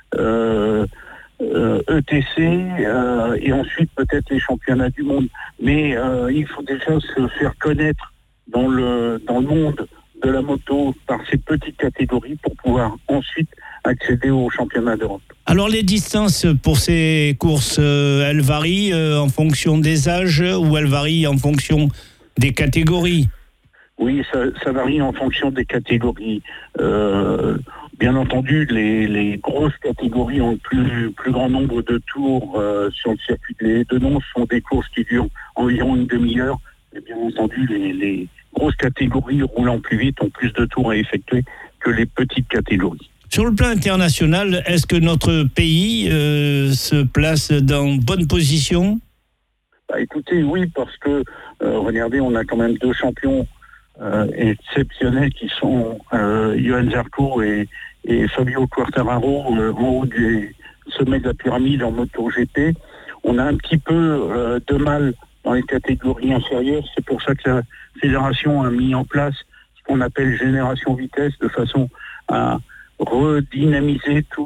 euh, euh, E T C, euh, et ensuite peut-être les championnats du monde. Mais euh, il faut déjà se faire connaître dans le dans le monde de la moto par ces petites catégories pour pouvoir ensuite accéder aux championnats d'Europe. Alors les distances pour ces courses, euh, elles varient euh, en fonction des âges ou elles varient en fonction des catégories ? Oui, ça, ça varie en fonction des catégories. Euh, bien entendu, les, les grosses catégories ont le plus, plus grand nombre de tours euh, sur le circuit de l'Édenon. Ce sont des courses qui durent environ une demi-heure. Et bien entendu, les, les grosses catégories roulant plus vite ont plus de tours à effectuer que les petites catégories. Sur le plan international, est-ce que notre pays euh, se place dans bonne position ? Bah, écoutez, oui, parce que, euh, regardez, on a quand même deux champions euh, exceptionnels qui sont euh, Johan Zarco et, et Fabio Quartararo euh, en haut du sommet de la pyramide en moto G P. On a un petit peu euh, de mal dans les catégories inférieures. C'est pour ça que la fédération a mis en place ce qu'on appelle génération vitesse, de façon à redynamiser tous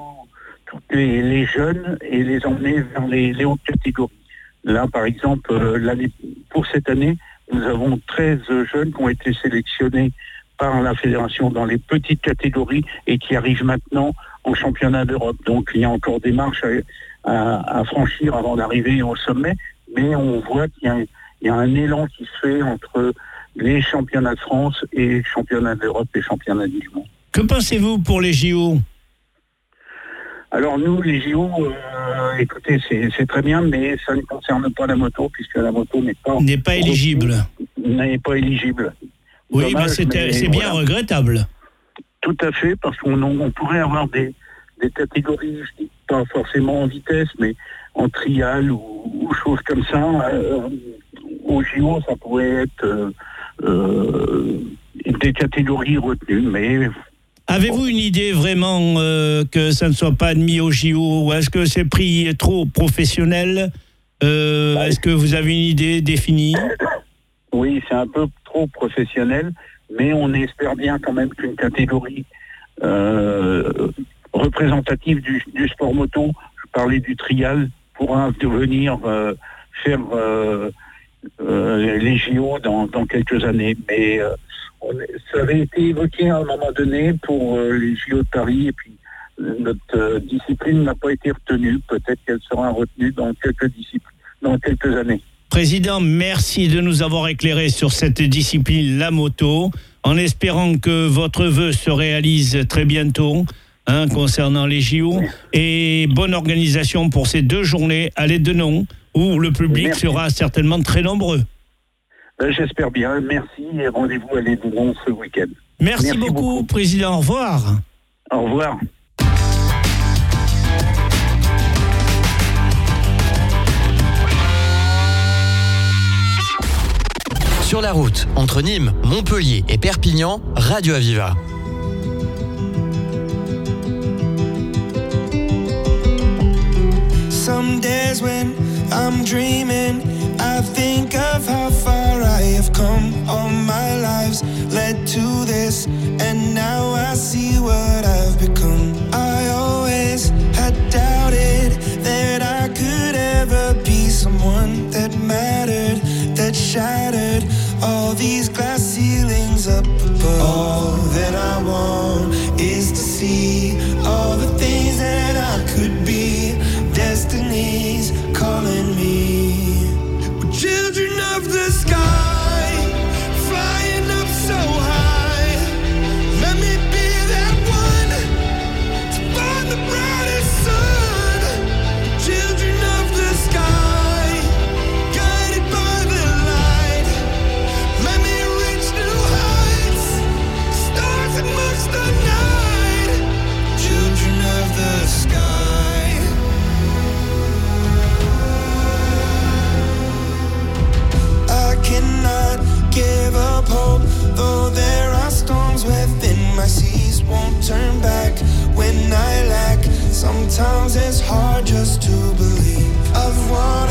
les, les jeunes et les emmener vers les, les hautes catégories. Là, par exemple, euh, l'année, pour cette année, nous avons treize jeunes qui ont été sélectionnés par la fédération dans les petites catégories et qui arrivent maintenant en championnat d'Europe. Donc, il y a encore des marches à, à, à franchir avant d'arriver au sommet, mais on voit qu'il y a, il y a un élan qui se fait entre les championnats de France et les championnats d'Europe et les championnats du monde. Que pensez-vous pour les J O ? Alors nous, les J O, euh, écoutez, c'est, c'est très bien, mais ça ne concerne pas la moto, puisque la moto n'est pas... N'est pas éligible. N'est pas éligible. Oui, Dommage, mais c'est, mais c'est bien voilà. regrettable. Tout à fait, parce qu'on on pourrait avoir des, des catégories, je dis pas forcément en vitesse, mais en trial ou, ou choses comme ça. Euh, au J O, ça pourrait être euh, euh, des catégories retenues, mais... Avez-vous une idée vraiment euh, que ça ne soit pas admis au J O, ou est-ce que c'est pris trop professionnel euh, Est-ce que vous avez une idée définie ? Oui, c'est un peu trop professionnel, mais on espère bien quand même qu'une catégorie euh, représentative du, du sport moto, je parlais du trial, pourra devenir euh, faire euh, euh, les J O dans, dans quelques années. Mais euh, on, ça avait été évoqué à un moment donné pour euh, les J O de Paris, et puis euh, notre euh, discipline n'a pas été retenue. Peut-être qu'elle sera retenue dans quelques disciplines, dans quelques années. Président, merci de nous avoir éclairé sur cette discipline, la moto, en espérant que votre vœu se réalise très bientôt, hein, concernant les J O, et bonne organisation pour ces deux journées à l'Aidenon, où le public merci. Sera certainement très nombreux. Ben, j'espère bien, merci, et rendez-vous à l'Aidenon ce week-end. Merci, merci beaucoup, beaucoup, Président, au revoir. Au revoir. Sur la route, entre Nîmes, Montpellier et Perpignan, Radio Aviva. Some days when I'm dreaming, I think of how far I have come. All my lives led to this, and now I see what I've become. I always had doubted that I could ever be someone that mattered, that shattered all these glass ceilings up above. All that I want is to see all the things that I could be. Destiny's calling me. We're children of the sky, flying up so high. Let me be that one to find the brightest sun. Children of the sky, guided by the light. Let me reach new heights, stars amongst the night. Children of the sky. Cannot give up hope, though there are storms within my seas. Won't turn back when I lack. Sometimes it's hard just to believe I've won.